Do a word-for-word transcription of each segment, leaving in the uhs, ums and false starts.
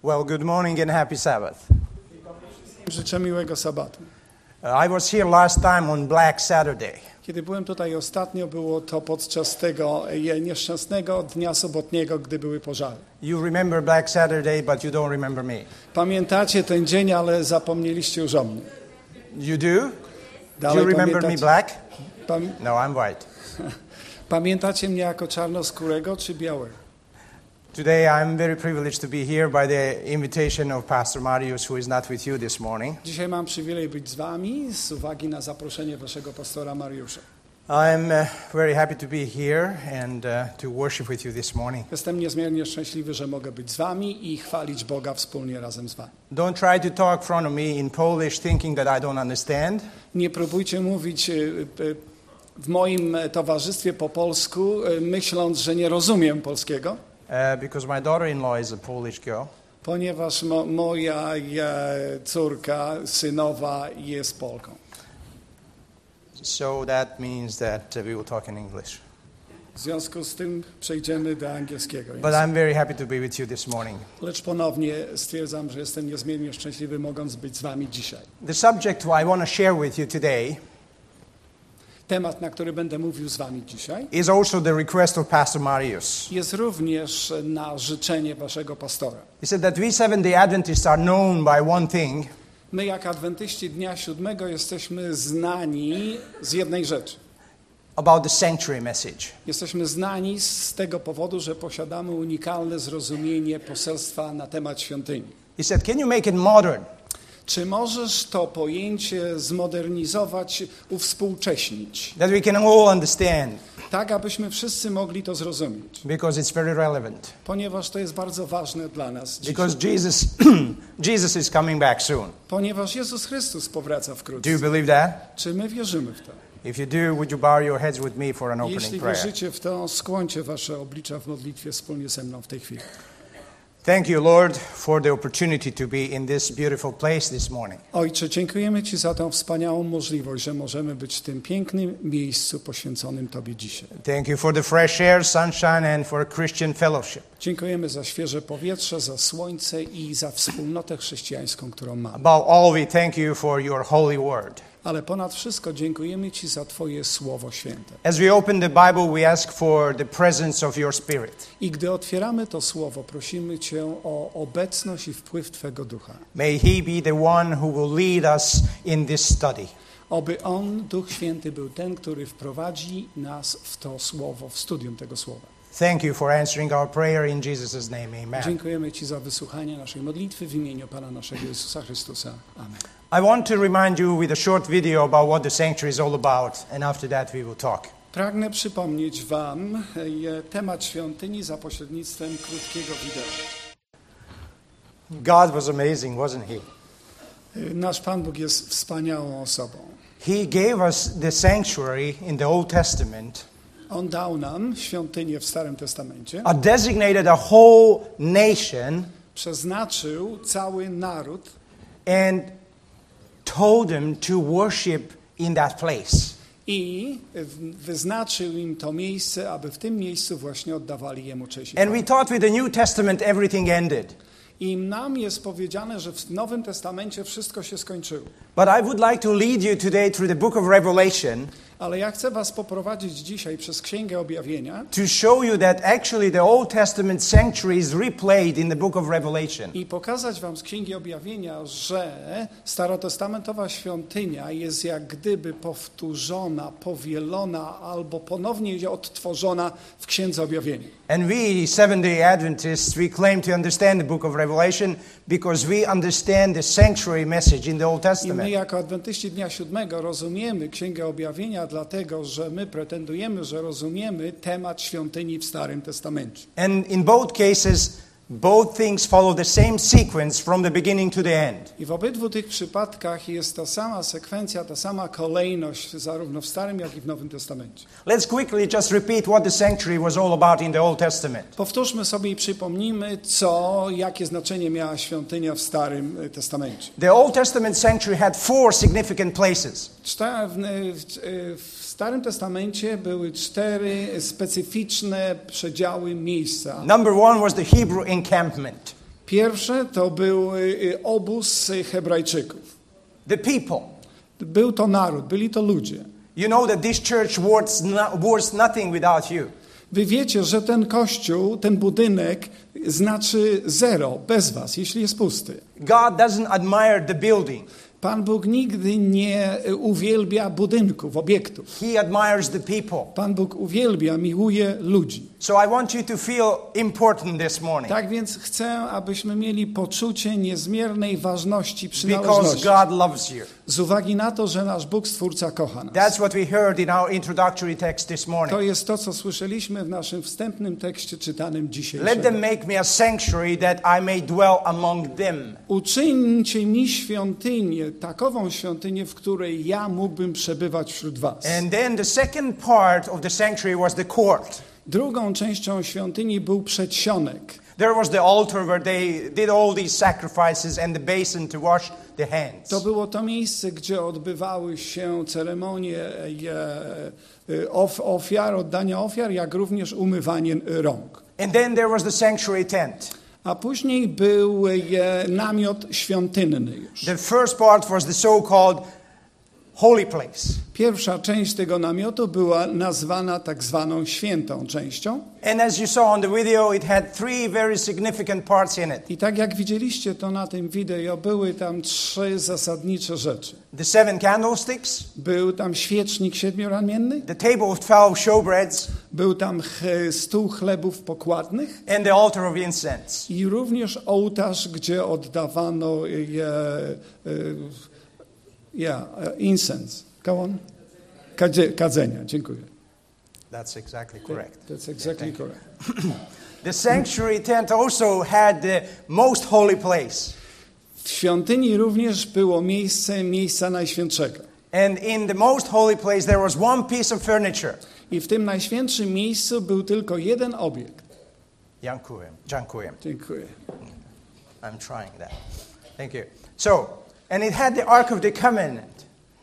Well, good morning and happy Sabbath. Życzę miłego sabatu. Uh, I was here last time on Black Saturday. Kiedy byłem tutaj ostatnio, było to podczas tego nieszczęsnego dnia sobotniego, gdy były pożary. You remember Black Saturday, but you don't remember me. Pamiętacie ten dzień, ale zapomnieliście już o mnie. You do? Dalej do you remember pamiętacie? me black? Pam- No, I'm white. Pamiętacie mnie jako czarnoskórego czy białego? Today I'm very privileged to be here by the invitation of Pastor Marius, who is not with you this morning. Dzisiaj mam przywilej być z wami z uwagi na zaproszenie waszego pastora Mariusza. I'm uh, very happy to be here and uh, to worship with you this morning. Jestem niezmiernie szczęśliwy, że mogę być z wami i chwalić Boga wspólnie razem z wami. Don't try to talk in front of me in Polish thinking that I don't understand. Nie próbujcie mówić y, y, w moim towarzystwie po polsku, y, myśląc, że nie rozumiem polskiego. Uh, because my daughter-in-law is a Polish girl. Ponieważ mo, moja e, córka, synowa jest Polką. So that means that uh, we will talk in English. W związku z tym przejdziemy do angielskiego But języka. I'm very happy to be with you this morning. Lecz ponownie stwierdzam, że jestem niezmiernie szczęśliwy, mogąc być z wami dzisiaj. The subject I want to share with you today Temat, na który będę mówił z wami dzisiaj, is also the request of Pastor Marius. jest również na życzenie waszego pastora. He said that we Seventh-day Adventists are known by one thing, My, jak adwentyści Dnia Siódmego, jesteśmy znani z jednej rzeczy. about the sanctuary message. Jesteśmy znani z tego powodu, że posiadamy unikalne zrozumienie poselstwa na temat świątyni. He said, can you make it modern? Czy możesz to pojęcie zmodernizować, uwspółcześnić, That we can all understand, tak abyśmy wszyscy mogli to zrozumieć? because it's very relevant. Ponieważ to jest bardzo ważne dla nas dzisiaj. Because Jesus, Jesus is coming back soon. Ponieważ Jezus Chrystus powraca Do you wkrótce. believe that? Czy my wierzymy w to? If you do, would you bow your heads with me for an Jeśli opening prayer? wierzycie w to, skłońcie wasze oblicza w modlitwie wspólnie ze mną w tej chwili. Thank you, Lord, for the opportunity to be in this beautiful place this morning. Ojcze, dziękujemy Ci za tę wspaniałą możliwość, że możemy być w tym pięknym miejscu poświęconym Tobie dzisiaj. Thank you for the fresh air, sunshine, and for Christian fellowship. Dziękujemy za świeże powietrze, za słońce i za wspólnotę chrześcijańską, którą mamy. Above all, we thank you for your holy word. Ale ponad wszystko dziękujemy Ci za Twoje Słowo Święte. As we open the Bible, we ask for the presence of your Spirit. I gdy otwieramy to Słowo, prosimy Cię o obecność i wpływ Twego Ducha. May He be the one who will lead us in this study. Oby On, Duch Święty, był ten, który wprowadzi nas w to Słowo, w studium tego Słowa. Thank you for answering our prayer in Jesus' name. Amen. Dziękujemy Ci za wysłuchanie naszej modlitwy w imieniu Pana naszego Jezusa Chrystusa. Amen. I want to remind you with a short video about what the sanctuary is all about, and after that we will talk. Pragnę przypomnieć Wam e, temat świątyni za pośrednictwem krótkiego wideo. God was amazing, wasn't He? E, Nasz Pan Bóg jest wspaniałą osobą. He gave us the sanctuary in the Old Testament, On dał nam świątynię w Starym Testamencie, uh, designated a whole nation, przeznaczył cały naród and told them to worship in that place. i wyznaczył im to miejsce, aby w tym miejscu właśnie oddawali Jemu cześć i And we chwałę. thought with the New Testament everything ended. I nam jest powiedziane, że w Nowym Testamencie wszystko się skończyło. But I would like to lead you today through the book of Revelation Ale ja chcę was poprowadzić dzisiaj przez Księgę Objawienia to show you that actually the Old Testament sanctuary is replayed in the book of Revelation. i pokazać wam z Księgi Objawienia, że starotestamentowa świątynia jest jak gdyby powtórzona, powielona albo ponownie odtworzona w Księdze Objawienia. And we, Seventh-day Adventists, we claim to understand the book of Revelation because we understand the sanctuary message in the Old I my Testament. jako adwentyści Dnia Siódmego rozumiemy Księgę Objawienia dlatego, że my pretendujemy, że rozumiemy temat świątyni w Starym Testamencie. And in both cases, both things follow the same sequence from the beginning to the end. I w obydwu tych przypadkach jest ta sama sekwencja, ta sama kolejność zarówno w Starym, jak i w Nowym Testamencie. Let's quickly just repeat what the sanctuary was all about in the Old Testament. Powtórzmy sobie i przypomnijmy, co, jakie znaczenie miała świątynia w Starym Testamencie. The Old Testament sanctuary had four significant places. Czte- w, w, w Starym Testamencie były cztery specyficzne przedziały miejsca. Number one was the Hebrew encampment. Pierwsze to był y, obóz Hebrajczyków. The people. Był to naród, byli to ludzie. You know that this church worth, no, worth nothing without you. Wy wiecie, że ten kościół, ten budynek znaczy zero bez was, jeśli jest pusty. God doesn't admire the building. Pan Bóg nigdy nie uwielbia budynków, obiektów. He admires the people. Pan Bóg uwielbia, miłuje ludzi. So I want you to feel important this morning. Tak więc chcę, abyśmy mieli poczucie niezmiernej ważności, Because przynależności. God loves you. Z uwagi na to, że nasz Bóg Stwórca kocha nas. That's what we heard in our introductory text this To morning. jest to, co słyszeliśmy w naszym wstępnym tekście czytanym dzisiaj. Let them make me a sanctuary that I may dwell among them. Uczyńcie mi świątynię, takową świątynię, w której ja mógłbym przebywać wśród was. And then the second part of the sanctuary was the court. Drugą częścią świątyni był przedsionek. There was the altar where they did all these sacrifices and the basin to wash the hands. To było to miejsce, gdzie odbywały się ceremonie e, of, ofiar, oddania ofiar, jak również umywanie rąk. And then there was the sanctuary tent. A później był e, namiot świątynny już. The first part was the so-called holy place. Pierwsza część tego namiotu była nazwana tak zwaną świętą częścią. And as you saw on the video, it had three very significant parts in it. I tak jak widzieliście to na tym wideo, były tam trzy zasadnicze rzeczy. The seven candlesticks, Był tam świecznik siedmioramienny, the table of twelve showbreads, był tam ch- stół chlebów pokładnych and the altar of incense. i również ołtarz, gdzie oddawano je, e, yeah, incense. Go on. Kadzie, kadzenia, dziękuję. That's exactly correct. That's exactly correct. The sanctuary tent also had the most holy place. W świątyni również było miejsce, miejsca najświętszego. And in the most holy place there was one piece of furniture. I w tym najświętszym miejscu był tylko jeden obiekt. Dziękuję. Dziękuję. Dziękuję. I'm trying that. Thank you. So, and it had the Ark of the Covenant,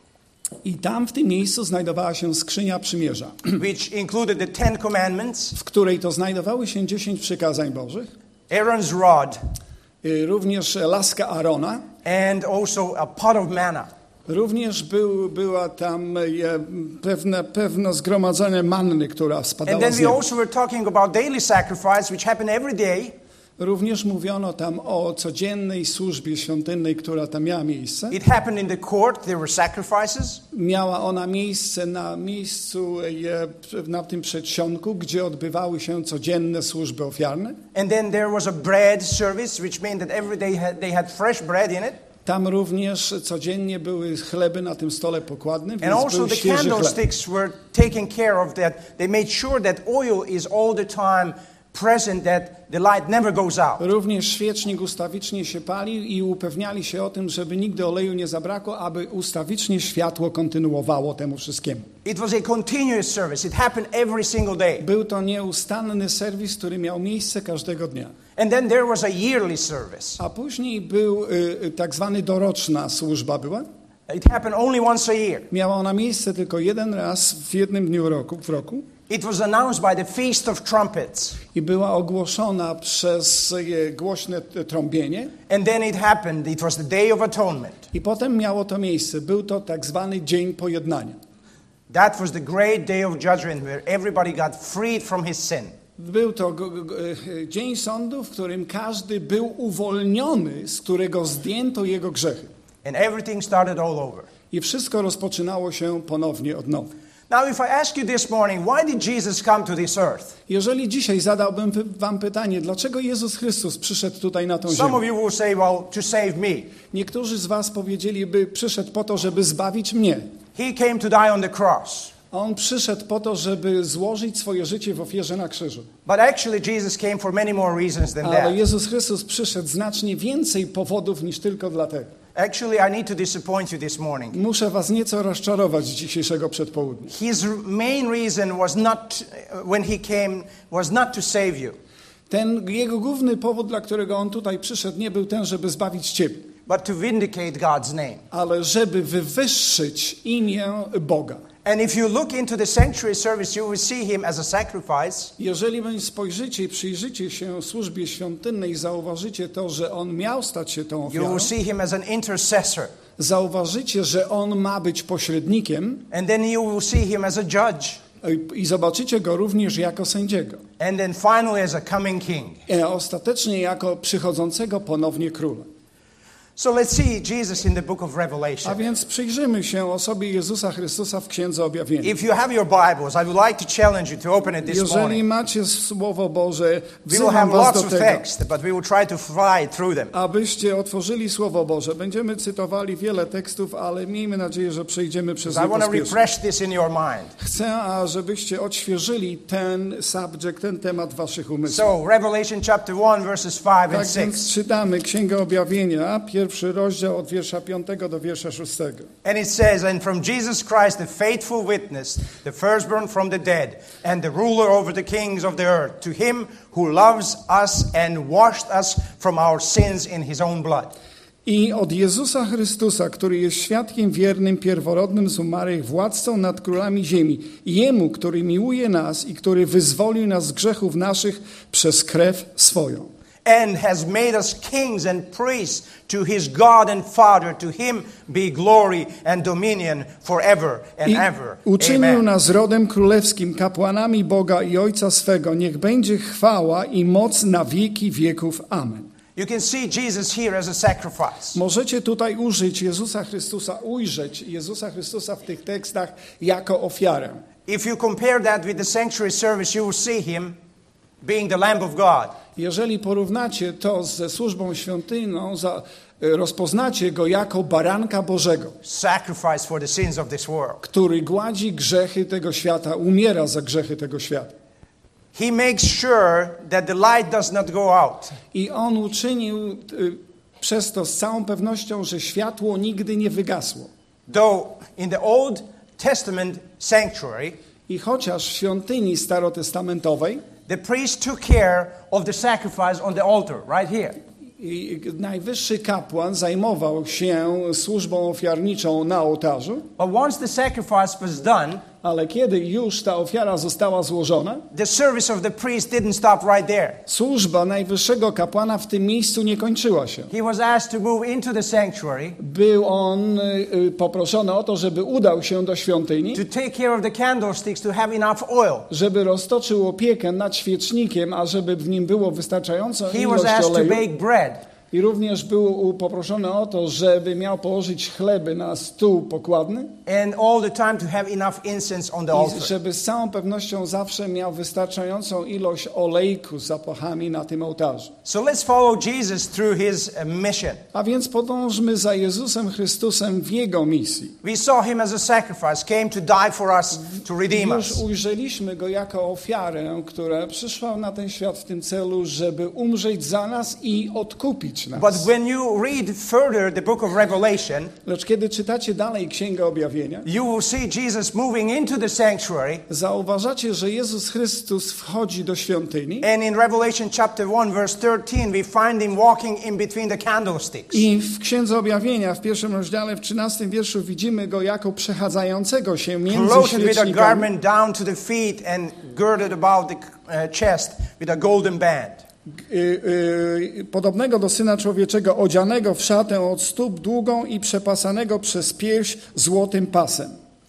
I tam w tym miejscu znajdowała się skrzynia przymierza, which included the Ten Commandments, w której to znajdowały się dziesięć przykazań Bożych, Aaron's rod, y, również laska Arona, and also a pot of manna. również był, była tam e, pewne, pewne zgromadzenie manny, która And spadała then z we nieba. also were talking about daily sacrifice, which happened every day. Również mówiono tam o codziennej służbie świątynnej, która tam miała miejsce. It happened in the court. There were sacrifices. Miała ona miejsce na miejscu, e, na tym przedsionku, gdzie odbywały się codzienne służby ofiarne. And then there was a bread service, which meant that every day had, they had fresh bread in it. Tam również codziennie były chleby na tym stole pokładnym, And więc also był the świeży chleb. candlesticks were taken care of that. They made sure that oil is all the time present, that the light never goes out. Również świecznik ustawicznie się palił i upewniali się o tym, żeby nigdy oleju nie zabrakło, aby ustawicznie światło kontynuowało temu wszystkiemu. It was a continuous service. It happened every single day. Był to nieustanny serwis, który miał miejsce każdego dnia. And then there was a yearly service. A później był y, y, tak zwany doroczna służba była. It happened only once a year. Miała ona miejsce tylko jeden raz w jednym dniu roku, w roku. It was announced by the Feast of Trumpets. I była ogłoszona przez y, głośne t- trąbienie. And then it happened. It was the Day of Atonement. I potem miało to miejsce. Był to tak zwany Dzień Pojednania. That was the great day of judgment where everybody got freed from his sin. Był to go, go, y, dzień sądu, w którym każdy był uwolniony, z którego zdjęto jego grzechy. And everything started all over. I wszystko rozpoczynało się ponownie od nowa. Now, if I ask you this morning, why did Jesus come to this earth? Jeżeli dzisiaj zadałbym wy- wam pytanie, dlaczego Jezus Chrystus przyszedł tutaj na tą Some of ziemię? you will say, well, to save me. Niektórzy z was powiedzieliby, przyszedł po to, żeby zbawić mnie. He came to die on the cross. On przyszedł po to, żeby złożyć swoje życie w ofierze na krzyżu. But actually, Jesus came for many more reasons than Ale that. Jezus Chrystus przyszedł znacznie więcej powodów niż tylko dlatego. Actually, I need to disappoint you this morning. Muszę was nieco rozczarować z dzisiejszego przedpołudnia. His main reason was not, when he came, was not to save you. Ten jego główny powód, dla którego on tutaj przyszedł, nie był ten, żeby zbawić ciebie. but to vindicate God's name. ale żeby wywyższyć imię Boga. And if you look into the sanctuary service, you will see him as a sacrifice. Jeżeli więc spojrzycie i przyjrzycie się służbie świątynnej, zauważycie to, że on miał stać się tą You ofiarą. will see him as an intercessor. Zauważycie, że on ma być pośrednikiem And then you will see him as a judge. i zobaczycie go również jako sędziego. And then finally as a coming king. A ostatecznie jako przychodzącego ponownie króla. So let's see Jesus in the book of A Revelation. więc przyjrzymy się osobie Jezusa Chrystusa w Księdze Objawienia. If you have your Bibles, I would like to challenge you to open it this Jeżeli morning. macie Słowo Boże, We will wzywam have was lots do of tego, text, but we will try to fly through them. abyście otworzyli Słowo Boże. Będziemy cytowali wiele tekstów, ale miejmy nadzieję, że przejdziemy przez I nie want to pospiesznie. refresh this in your mind. Chcę, ażebyście odświeżyli ten subject, ten temat w waszych umysłach. So, Revelation chapter one, verses five Tak and więc six. czytamy Księgę Objawienia, pierwszy rozdział od wiersza piątego do wiersza szóstego. And it says, "And from Jesus Christ, the faithful witness, the firstborn from the dead, and the ruler over the kings of the earth, to him who loves us and washed us from our sins in his own blood." I od Jezusa Chrystusa, który jest świadkiem wiernym, pierworodnym z umarłych, władcą nad królami ziemi. Jemu, który miłuje nas i który wyzwolił nas z grzechów naszych przez krew swoją. And has made us kings and priests to his God and Father. To him be glory and dominion forever and I ever. uczynił Amen. nas rodem królewskim, kapłanami Boga i Ojca swego. Niech będzie chwała i moc na wieki wieków. Amen. You can see Jesus here as a sacrifice. Możecie tutaj użyć Jezusa Chrystusa, ujrzeć Jezusa Chrystusa w tych tekstach jako ofiarę. If you compare that with the sanctuary service, you will see him being the Lamb of God. Jeżeli porównacie to ze służbą świątynną, za, rozpoznacie go jako baranka Bożego, Sacrifice for the sins of this world. który gładzi grzechy tego świata, umiera za grzechy tego świata. He makes sure that the light does not go out. I on uczynił y, przez to z całą pewnością, że światło nigdy nie wygasło. Though in the Old Testament sanctuary, I chociaż w świątyni starotestamentowej the priest took care of the sacrifice on the altar, right here. i najwyższy kapłan zajmował się służbą ofiarniczą na ołtarzu, But once the sacrifice was done, ale kiedy już ta ofiara została złożona, the service of the priest didn't stop right there. służba najwyższego kapłana w tym miejscu nie kończyła się. He was asked to move into the sanctuary Był on y, y, poproszony o to, żeby udał się do świątyni, to take care of the candlesticks to have enough oil. żeby roztoczył opiekę nad świecznikiem, a żeby w nim było wystarczająco He was ilość asked to oleju. bake bread. I również był poproszony o to, żeby miał położyć chleby na stół pokładny And all the time to have enough incense on the i altar. żeby z całą pewnością zawsze miał wystarczającą ilość olejku z zapachami na tym ołtarzu. So let's follow Jesus through his uh, mission. A więc podążmy za Jezusem Chrystusem w Jego misji. We saw him as a sacrifice, came to die for us, to redeem Już us. ujrzeliśmy Go jako ofiarę, która przyszła na ten świat w tym celu, żeby umrzeć za nas i odkupić nas. But when you read further the book of Revelation, Lecz kiedy czytacie dalej Księgę Objawienia, you will see Jesus moving into the sanctuary. zauważacie, że Jezus Chrystus wchodzi do świątyni And in Revelation chapter one, verse thirteen, we find him walking in between the candlesticks. i w Księdze Objawienia w pierwszym rozdziale, w trzynastym wierszu widzimy Go jako przechadzającego się między Clothed with a świecznikami, garment down to the feet and girded about the uh, chest with a golden band. y, y, podobnego do Syna Człowieczego, odzianego w szatę od stóp długą i przepasanego przez pierś złotym pasem.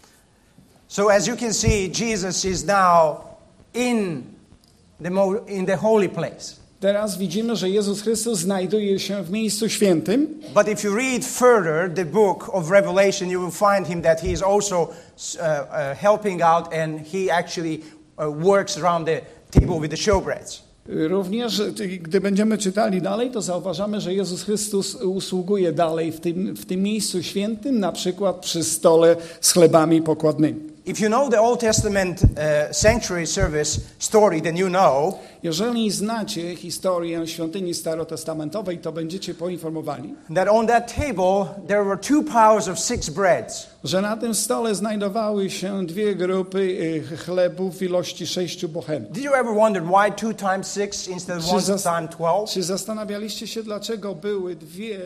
So as you can see, Jesus is now in the, mo- in the holy place. Teraz widzimy, że Jezus Chrystus znajduje się w miejscu świętym, But if you read further the book of Revelation, you will find him that he is also uh, uh, helping out, and he actually uh, works around the table with the showbreads. również gdy będziemy czytali dalej, to zauważamy, że Jezus Chrystus usługuje dalej w tym, w tym miejscu świętym, na przykład przy stole z chlebami pokładnymi. If you know the Old Testament uh, sanctuary service story, then you know Jeżeli znacie historię świątyni starotestamentowej, to będziecie poinformowani, that on that table there were two piles of six breads. że na tym stole znajdowały się dwie grupy y, chlebów w ilości sześciu bochenów. Did you ever wonder why two times six instead of Czy, one zas- times twelve? czy zastanawialiście się, dlaczego były dwie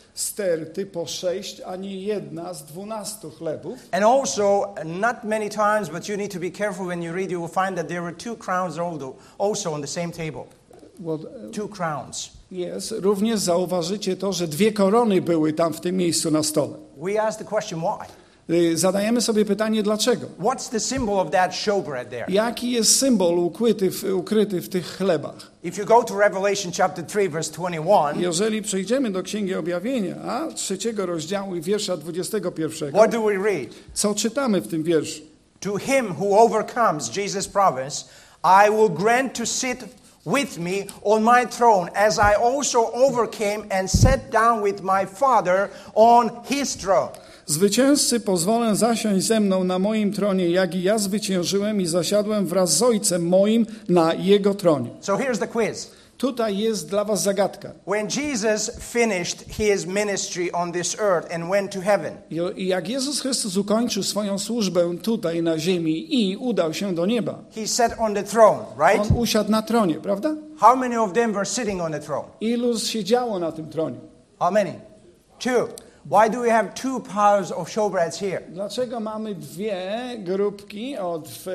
sterty po sześć, a nie jedna z dwunastu chlebów? And also, not many times, but you need to be careful when you read, you will find that there were two crowns also- also on the same table. Bo Two crowns. jest, również zauważycie to, że dwie korony były tam w tym miejscu na stole. We ask the question why. Y, Zadajemy sobie pytanie, dlaczego? What's the symbol of that showbread there? Jaki jest symbol ukryty w, ukryty w tych chlebach? If you go to Revelation chapter three, verse twenty-one, Jeżeli przejdziemy do Księgi Objawienia, trzeciego rozdziału i wiersza dwudziestego pierwszego, what do we read? co czytamy w tym wierszu? To him who overcomes, Jesus promised, I will grant to sit with me on my throne, as I also overcame and sat down with my Father on his throne. Zwycięzcy pozwolę zasiąść ze mną na moim tronie, jak i ja zwyciężyłem i zasiadłem wraz z Ojcem moim na Jego tronie. So here's the quiz. Tutaj jest dla was zagadka. When Jesus finished his ministry on this earth and went to heaven, I i jak Jezus Chrystus ukończył swoją służbę tutaj na ziemi i udał się do nieba, he sat on the throne, right? on usiadł na tronie, prawda? How many of them were sitting on the throne? Ilu siedziało na tym tronie? How many? Two. Why do we have two piles of showbreads here? Dlaczego mamy dwie grupki od w,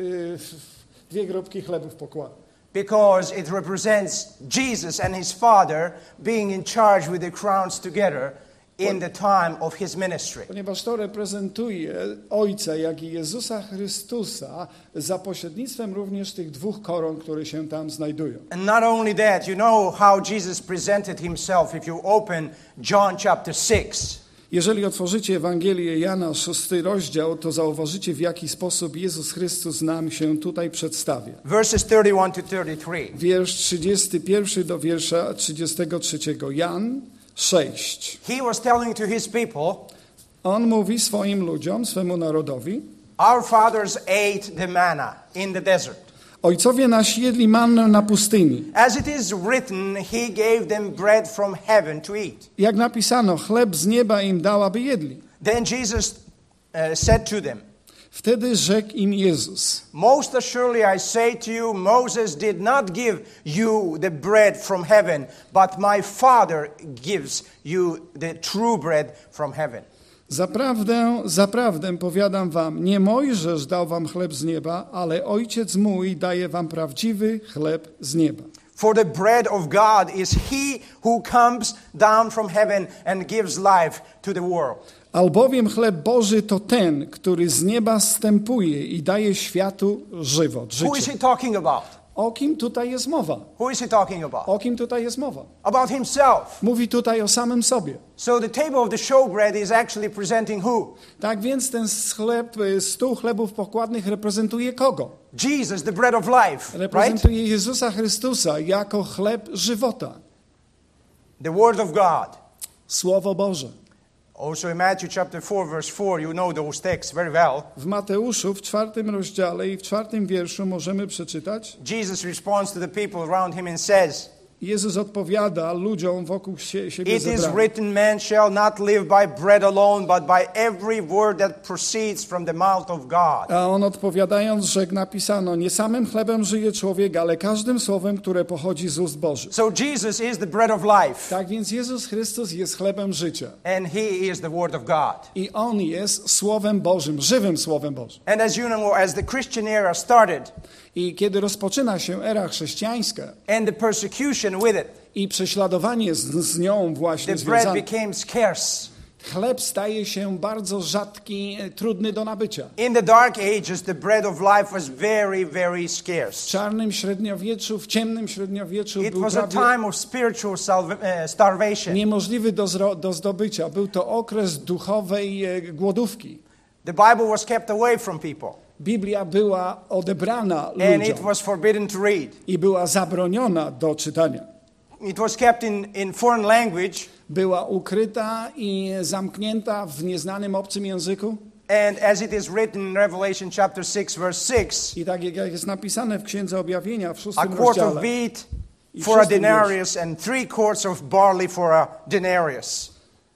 w, dwie grupki chlebów pokładu? Because it represents Jesus and his Father being in charge with the crowns together in the time of his ministry. Ponieważ to reprezentuje Ojca, jak i Jezusa Chrystusa za pośrednictwem również tych dwóch koron, które się tam znajdują. And not only that, you know how Jesus presented himself if you open John chapter six. Jeżeli otworzycie Ewangelię Jana, szósty rozdział, to zauważycie, w jaki sposób Jezus Chrystus nam się tutaj przedstawia. Verses thirty-one to thirty-three. Wiersz trzydziesty pierwszy do wiersza trzydziestego trzeciego. Jan sześć. He was telling to his people, On mówi swoim ludziom, swemu narodowi: our fathers ate the manna in the desert. Ojcowie nasi jedli mannę na pustyni. As it is written, he gave them bread from heaven to eat. Jak napisano, chleb z nieba im dał, aby jedli. Then Jesus uh, said to them, Wtedy rzekł im Jezus: most assuredly I say to you, Moses did not give you the bread from heaven, but my Father gives you the true bread from heaven. Zaprawdę, zaprawdę powiadam wam, nie Mojżesz dał wam chleb z nieba, ale Ojciec mój daje wam prawdziwy chleb z nieba. For the bread of God is he who comes down from heaven and gives life to the world. Albowiem chleb Boży to ten, który z nieba zstępuje i daje światu żywot, Who is życie. he talking about? O kim tutaj jest mowa? Who is he talking about? O kim tutaj jest mowa? About himself. Mówi tutaj o samym sobie. So the table of the showbread is actually presenting who? Tak więc ten chleb, stół chlebów pokładnych reprezentuje kogo? Jesus, the bread of life, right? Reprezentuje Jezusa Chrystusa jako chleb żywota. The word of God. Słowo Boże. Also in Matthew chapter four, verse four, you know those texts very well. W Mateuszu w czwartym rozdziale i w czwartym wierszu możemy przeczytać: Jesus responds to the people around him and says, Jezus odpowiada ludziom wokół sie, siebie it is zebranych. written, man shall not live by bread alone, but by every word that proceeds from the mouth of God. A on odpowiadając, rzekł, napisano: nie samym chlebem żyje człowiek, ale każdym słowem, które pochodzi z ust Bożych. So Jesus is the bread of life, Tak więc Jezus Chrystus jest chlebem życia. and he is the word of God. I On jest Słowem Bożym, żywym Słowem Bożym. And as you know, as the Christian era started, I kiedy rozpoczyna się era chrześcijańska and the persecution with it, i prześladowanie z, z nią właśnie the bread związane, became scarce. chleb staje się bardzo rzadki, trudny do nabycia. In the dark ages, the bread of life was very, very W scarce. czarnym średniowieczu, w ciemnym średniowieczu It był was a prawie time of spiritual salva- uh, starvation. niemożliwy do, zro, do zdobycia. Był to okres duchowej e, głodówki. The Bible was kept away from people, Biblia była odebrana and it ludziom was forbidden to read. i była zabroniona do czytania. It was kept in, in foreign language, Była ukryta i zamknięta w nieznanym obcym języku. And as it is written in Revelation chapter six, verse six, I tak jak jest napisane w Księdze Objawienia w a szóstym quart of rozdziale, wheat I for a szóstym denarius and three quarts of barley for a denarius.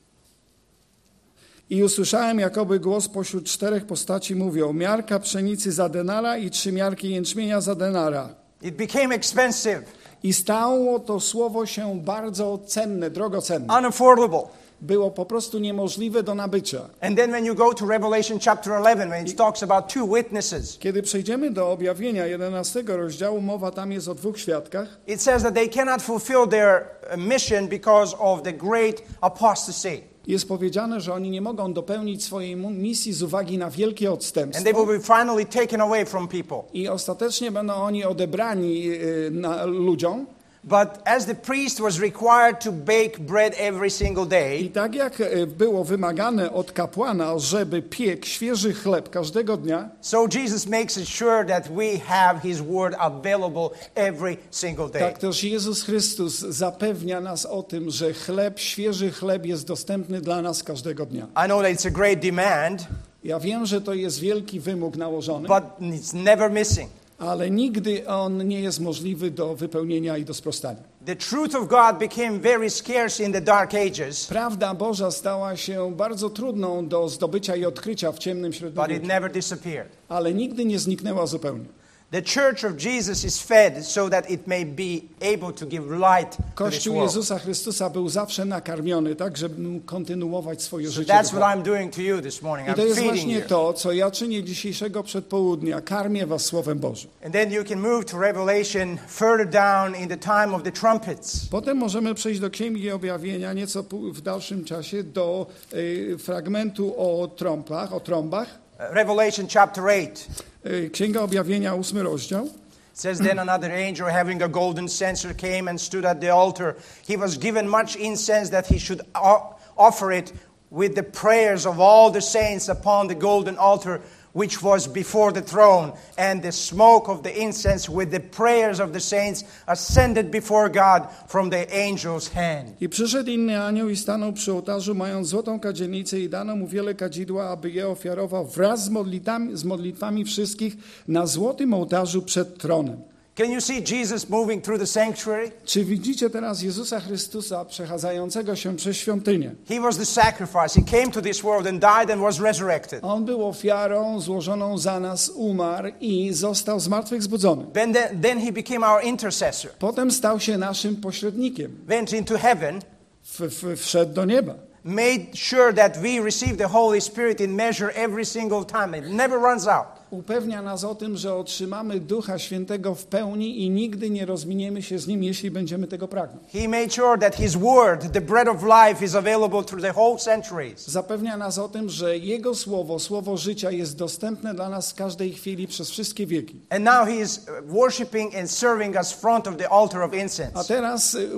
i usłyszałem jakoby głos pośród czterech postaci mówią, miarka pszenicy za denara i trzy miarki jęczmienia za denara. It became expensive, I stało to słowo się bardzo cenne, drogocenne. unaffordable. Było po prostu niemożliwe do nabycia. And then when you go to Revelation chapter eleven, when it talks about two witnesses, Kiedy przejdziemy do objawienia jedenastego rozdziału, mowa tam jest o dwóch świadkach. it says that they cannot fulfill their uh, mission because of the great apostasy. Jest powiedziane, że oni nie mogą dopełnić swojej mu- misji z uwagi na wielkie And they odstępstwo. will be finally taken away from people. I ostatecznie będą oni odebrani y, na, ludziom. But as the priest was required to bake bread every single I day, tak jak y, było wymagane od kapłana, żeby piekł świeży chleb każdego dnia, so Jesus makes it sure that we have His word available every single day. tak też Jezus Chrystus zapewnia nas o tym, że chleb, świeży chleb jest dostępny dla nas każdego dnia. I know that it's a great demand, Ja wiem, że to jest wielki wymóg nałożony, but it's never missing. ale nigdy on nie jest możliwy do wypełnienia i do sprostania. The truth of God became very scarce in the dark ages, Prawda Boża stała się bardzo trudną do zdobycia i odkrycia w ciemnym but it średniowieczu, never disappeared. ale nigdy nie zniknęła zupełnie. The church of Jesus is fed so that it may be able to give light to this Kościół world. Jezusa Chrystusa był zawsze nakarmiony, tak żeby mógł kontynuować swoje So życie that's duchowe. what I'm doing to you this morning. I to I'm jest feeding właśnie you. to, co ja czynię dzisiejszego przedpołudnia. Karmię was Słowem Bożym. And then you can move to Revelation further down in the time of the trumpets. Potem możemy przejść do Księgi Objawienia nieco pu- w dalszym czasie do y, fragmentu o trąbach, o trąbach. Uh, Revelation chapter eight. Y, Księga Objawienia, ósmy rozdział. It says, then another angel having a golden censer came and stood at the altar. He was given much incense that he should o- offer it with the prayers of all the saints upon the golden altar which was before the throne. And the smoke of the incense with the prayers of the saints ascended before God from the angel's hand. I przyszedł inny anioł i stanął przy ołtarzu, mając złotą kadzielnicę i dano mu wiele kadzidła, aby je ofiarował wraz z modlitwami, z modlitwami wszystkich na złotym ołtarzu przed tronem. Can you see Jesus moving through the sanctuary? Czy widzicie teraz Jezusa Chrystusa przechadzającego się przez świątynię? He was the sacrifice. He came to this world and died and was resurrected. On był ofiarą złożoną za nas, umarł i został zmartwychwzbudzony. Then, then, then he became our intercessor. Potem stał się naszym pośrednikiem. Went into heaven, W, w, wszedł do nieba. made sure that we receive the Holy Spirit in measure every single time. It never runs out. Upewnia nas o tym, że otrzymamy Ducha Świętego w pełni i nigdy nie rozminiemy się z Nim, jeśli będziemy tego pragnąć. He made sure that His Word, the bread of life, is available through the whole centuries. Zapewnia nas o tym, że Jego Słowo, Słowo życia jest dostępne dla nas w każdej chwili przez wszystkie wieki. And now He is worshiping and serving us front of the altar of A incense. teraz y,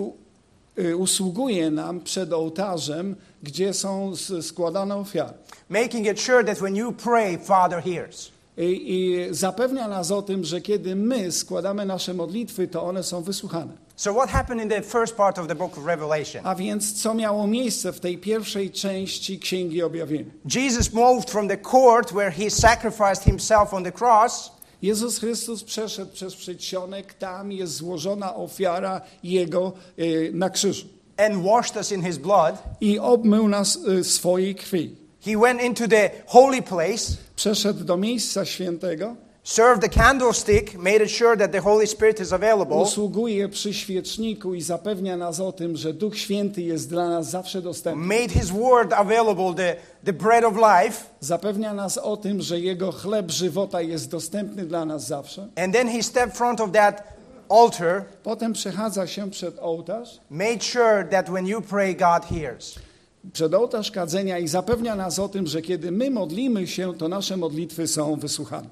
y, usługuje nam przed ołtarzem, gdzie są s- składane ofiary. Making it sure that when you pray, Father hears. I, I zapewnia nas o tym, że kiedy my składamy nasze modlitwy, to one są wysłuchane. So what happened in the first part of the book of Revelation? A więc co miało miejsce w tej pierwszej części Księgi Objawienia? Jesus moved from the court where He sacrificed Himself on the cross Jezus Chrystus przeszedł przez przedsionek, tam jest złożona ofiara Jego y, na krzyżu and washed us in His blood. i obmył nas y, swojej krwi. He went into the holy place, Przeszedł do miejsca świętego, served the candlestick, made it sure that the Holy Spirit is available, usługuje przy świeczniku i zapewnia nas o tym, że Duch Święty jest dla nas zawsze dostępny. made His word available, the, the bread of life, Zapewnia nas o tym, że Jego chleb żywota jest dostępny dla nas zawsze. and then He stepped front of that altar, Potem przechadza się przed ołtarz, made sure that when you pray, God hears. przed ołtarz kadzenia i zapewnia nas o tym, że kiedy my modlimy się, to nasze modlitwy są wysłuchane.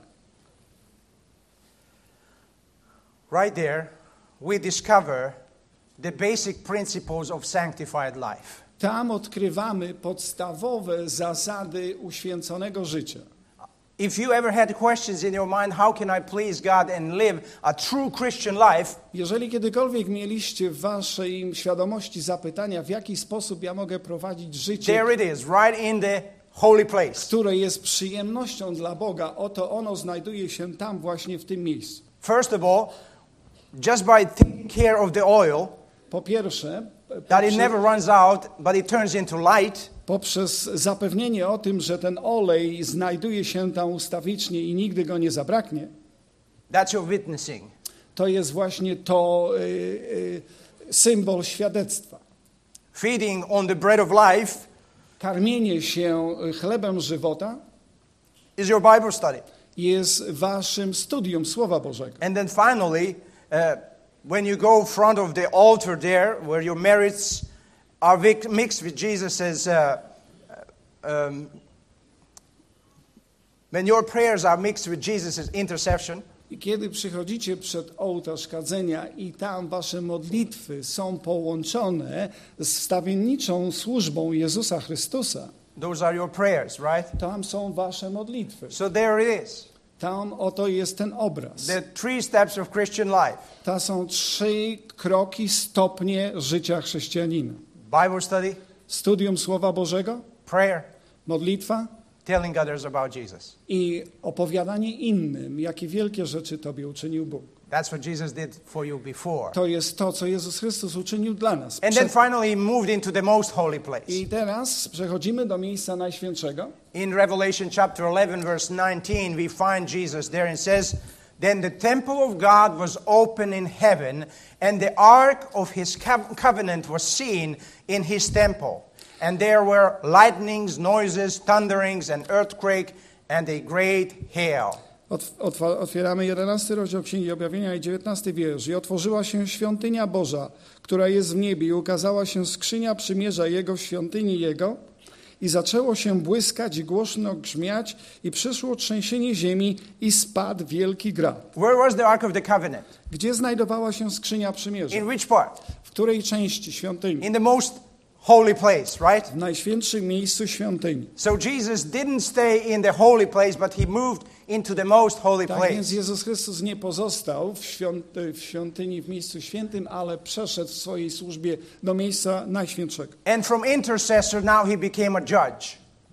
Right there, we discover the basic principles of sanctified life. Tam odkrywamy podstawowe zasady uświęconego życia. If you ever had questions in your mind, how can I please God and live a true Christian life? Jeżeli kiedykolwiek mieliście w waszej świadomości zapytania, w jaki sposób ja mogę prowadzić życie There it is, right in the holy place. które jest przyjemnością dla Boga, oto ono znajduje się tam właśnie w tym miejscu. First of all, just by taking care of the oil, Po pierwsze, that it poprzez, never runs out, but it turns into light, poprzez zapewnienie o tym, że ten olej znajduje się tam ustawicznie i nigdy go nie zabraknie, that's your witnessing. to jest właśnie to y, y, symbol świadectwa. Feeding on the bread of life Karmienie się chlebem żywota is your Bible study. jest waszym studium Słowa Bożego. And then finally, uh, when you go in front of the altar there, where your merits are vic- mixed with Jesus' uh, um, when your prayers are mixed with Jesus' intercession, I kiedy przychodzicie przed ołtarz kadzenia i tam wasze modlitwy są połączone z wstawienniczą służbą Jezusa Chrystusa, those are your prayers, right? tam są wasze modlitwy. So there it is. Tam oto jest ten obraz. The three steps of Christian life. To są trzy kroki, stopnie życia chrześcijanina. Bible study, Studium Słowa Bożego, prayer, modlitwa telling others about Jesus. i opowiadanie innym, jakie wielkie rzeczy Tobie uczynił Bóg. That's what Jesus did for you before. To jest to, co Jezus Chrystus uczynił dla nas. And then Przed... finally he moved into the most holy place. I teraz przechodzimy do miejsca najświętszego. In Revelation chapter eleven, verse nineteen, we find Jesus there and says, then the temple of God was open in heaven, and the ark of his covenant was seen in his temple. And there were lightnings, noises, thunderings, and earthquake, and a great hail. Otwa- otwieramy jedenasty rozdział Księgi Objawienia i dziewiętnasty wiersz. I otworzyła się świątynia Boża, która jest w niebie, i ukazała się skrzynia przymierza Jego w świątyni Jego. I zaczęło się błyskać i głośno grzmiać, i przyszło trzęsienie ziemi, i spadł wielki grad. Where was the ark of the covenant? Gdzie znajdowała się skrzynia przymierza? In which part? W której części świątyni? In the most holy place, right? W najświętszym miejscu świątyni. So Jesus didn't stay in the holy place, but he moved into the most holy Tak więc place. Jezus Chrystus nie pozostał w, świąt- w świątyni, w miejscu świętym, ale przeszedł w swojej służbie do miejsca najświętszego. And from intercessor now he became a judge.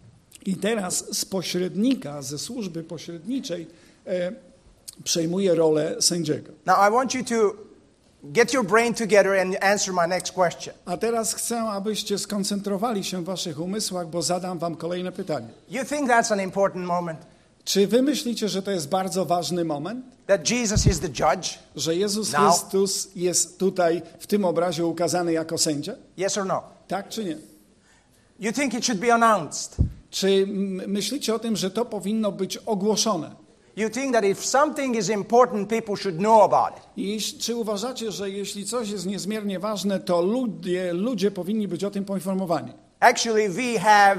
I teraz z pośrednika, ze służby pośredniczej e, przejmuje rolę sędziego. Now I want you to get your brain together and answer my next question. A teraz chcę, abyście skoncentrowali się w waszych umysłach, bo zadam wam kolejne pytanie. You think that's an important moment? Czy wy myślicie, że to jest bardzo ważny moment? That Jesus is the judge? Że Jezus Now? Chrystus jest tutaj w tym obrazie ukazany jako sędzia? Yes or no? Tak czy nie? You think it should be announced? Czy m- myślicie o tym, że to powinno być ogłoszone? You think that if something is important, people should know about it? I jeśli- czy uważacie, że jeśli coś jest niezmiernie ważne, to ludzie, ludzie powinni być o tym poinformowani? Actually, we have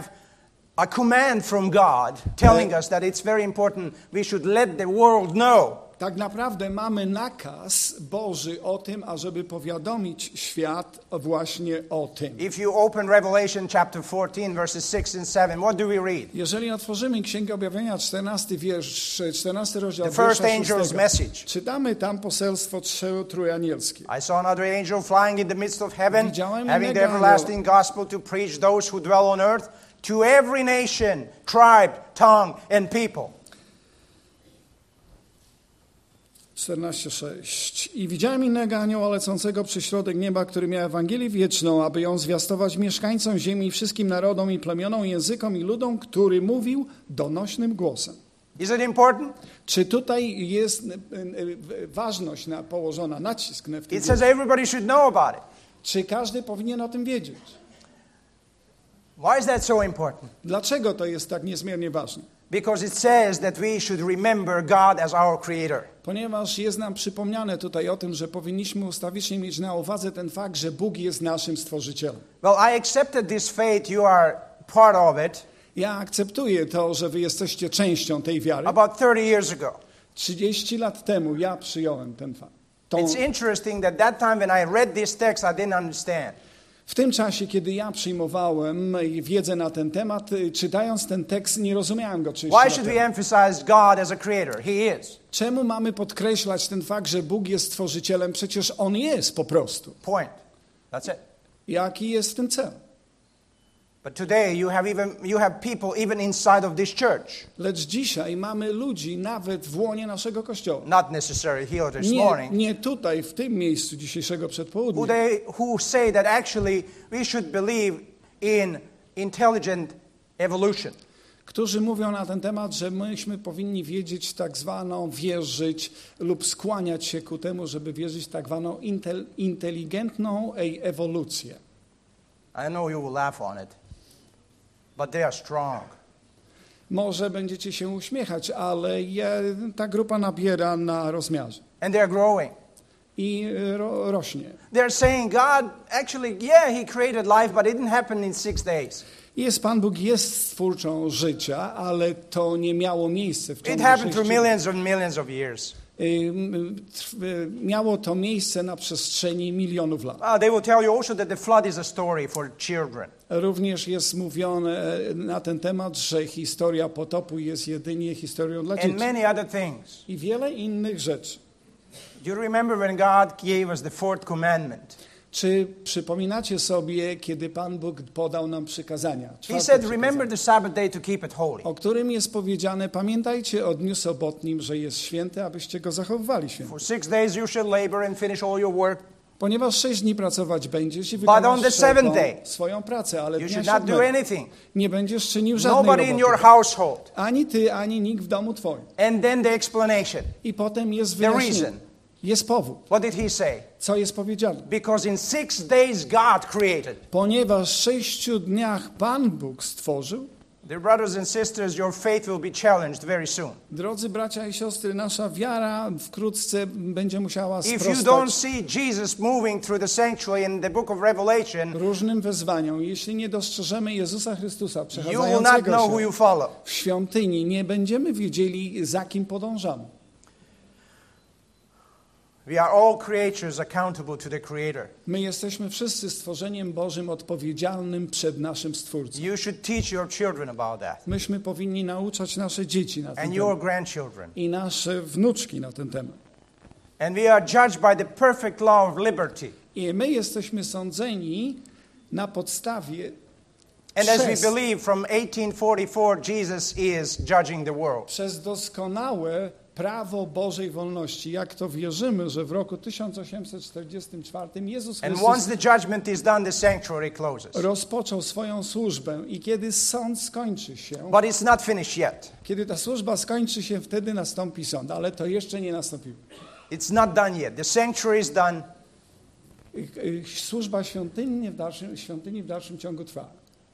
a command from God telling us that it's very important. We should let the world know. Tak naprawdę mamy nakaz Boży o tym, ażeby powiadomić świat właśnie o tym. If you open Revelation chapter fourteen, verses six and seven, what do we read? Jeżeli otworzymy Księgę Objawienia, czternasty wiersz, czternasty rozdział, The first wiersza angel's szóstego, message. czytamy tam poselstwo trze- trójanielskie. I saw another angel flying in the midst of heaven, Widziałem having the innego everlasting gospel to preach those who dwell on earth, to every nation, tribe, tongue, and people. czternaście sześć. I widziałem innego anioła lecącego przy środek nieba, który miał Ewangelię wieczną, aby ją zwiastować mieszkańcom ziemi, wszystkim narodom i plemionom, językom i ludom, który mówił donośnym głosem. Is it important? Czy tutaj jest e, e, ważność na, położona, nacisk na w tym? It says everybody should know about it. Czy każdy powinien o tym wiedzieć? Why is that so important? Dlaczego to jest tak niezmiernie ważne? Because it says that we should remember God as our creator. Ponieważ jest nam przypomniane tutaj o tym, że powinniśmy ustawicznie mieć na uwadze ten fakt, że Bóg jest naszym Stworzycielem. Well, I accepted this faith. You are part of it. Ja akceptuję to, że wy jesteście częścią tej wiary. About thirty years ago. trzydzieści lat temu ja przyjąłem ten fakt. Tą, It's interesting that that time when I read this text, I didn't understand. w tym czasie, kiedy ja przyjmowałem wiedzę na ten temat, czytając ten tekst, nie rozumiałem go trzydzieści Why lat should we temu. emphasize God as a creator? He is. Czemu mamy podkreślać ten fakt, że Bóg jest Stworzycielem? Przecież On jest po prostu. Point. That's it. Jaki jest ten cel? But today you have even you have people even inside of this church. Lecz dzisiaj mamy ludzi nawet w łonie naszego Kościoła. Not necessarily here this Nie, morning. nie tutaj, w tym miejscu dzisiejszego Who przedpołudnia. they who say that actually we should believe in intelligent evolution. Którzy mówią na ten temat, że myśmy powinni wiedzieć tak zwaną, wierzyć lub skłaniać się ku temu, żeby wierzyć w tak zwaną intel, inteligentną ej, ewolucję. I know you will laugh on it, but they are strong. Może będziecie się uśmiechać, ale je, ta grupa nabiera na rozmiarze And they are growing. i ro, rośnie. They're saying God actually, yeah, He created life, but it didn't happen in six days. Jest Pan Bóg jest stwórcą życia, ale to nie miało miejsca w It ciągu happened through sześciu millions and millions of years. Miało to miejsce na przestrzeni milionów lat. Uh, they will tell you also that the flood is a story for children. Również jest mówione na ten temat, że historia potopu jest jedynie historią dla And dzieci. many other things. I wiele innych rzeczy. Do you remember when God gave us the fourth commandment? Czy przypominacie sobie, kiedy Pan Bóg podał nam przykazania? He Czwarte said, przykazanie, remember the Sabbath day to keep it holy. o którym jest powiedziane, pamiętajcie o dniu sobotnim, że jest święty, abyście go zachowywali święty. For six days you shall labor and finish all your work. Ponieważ sześć dni pracować będziesz i But on the wykonasz seventh day, wszelką swoją pracę, ale You dnia should not do siódmego anything. nie będziesz czynił żadnej Nobody in your roboty. household. Ani ty, ani nikt w domu twoim. And then the explanation. I potem jest The wyjaśnienie. reason. Jest powód. What did he say? Co jest powiedziane? Because in six days God created. Ponieważ w sześciu dniach Pan Bóg stworzył, Dear brothers and sisters, your faith will be challenged very soon. drodzy bracia i siostry, nasza wiara wkrótce będzie musiała If you don't sprostać see Jesus moving through the sanctuary in the book of Revelation, różnym wyzwaniom. Jeśli nie dostrzeżemy Jezusa Chrystusa you will not przechadzającego know who się you follow. w świątyni, nie będziemy wiedzieli, za kim podążamy. We are all creatures accountable to the Creator. My jesteśmy wszyscy stworzeniem Bożym odpowiedzialnym przed naszym Stwórcą. You should teach your children about that Myśmy powinni nauczać nasze dzieci na ten and your temat grandchildren. i nasze wnuczki na ten temat. And we are judged by the perfect law of liberty. I my jesteśmy sądzeni na podstawie And as we przez, believe from eighteen forty-four, Jesus is judging the world. przez doskonałe prawo Bożej wolności. Jak to wierzymy, że w roku tysiąc osiemset czterdziestym czwartym Jezus And Chrystus once the judgment is done, the sanctuary closes. rozpoczął swoją służbę i kiedy sąd skończy się, But it's not finished yet. kiedy ta służba skończy się, wtedy nastąpi sąd, ale to jeszcze nie nastąpiło. It's not done yet. The sanctuary is done. Służba świątyni w dalszym, świątyni w dalszym ciągu trwa.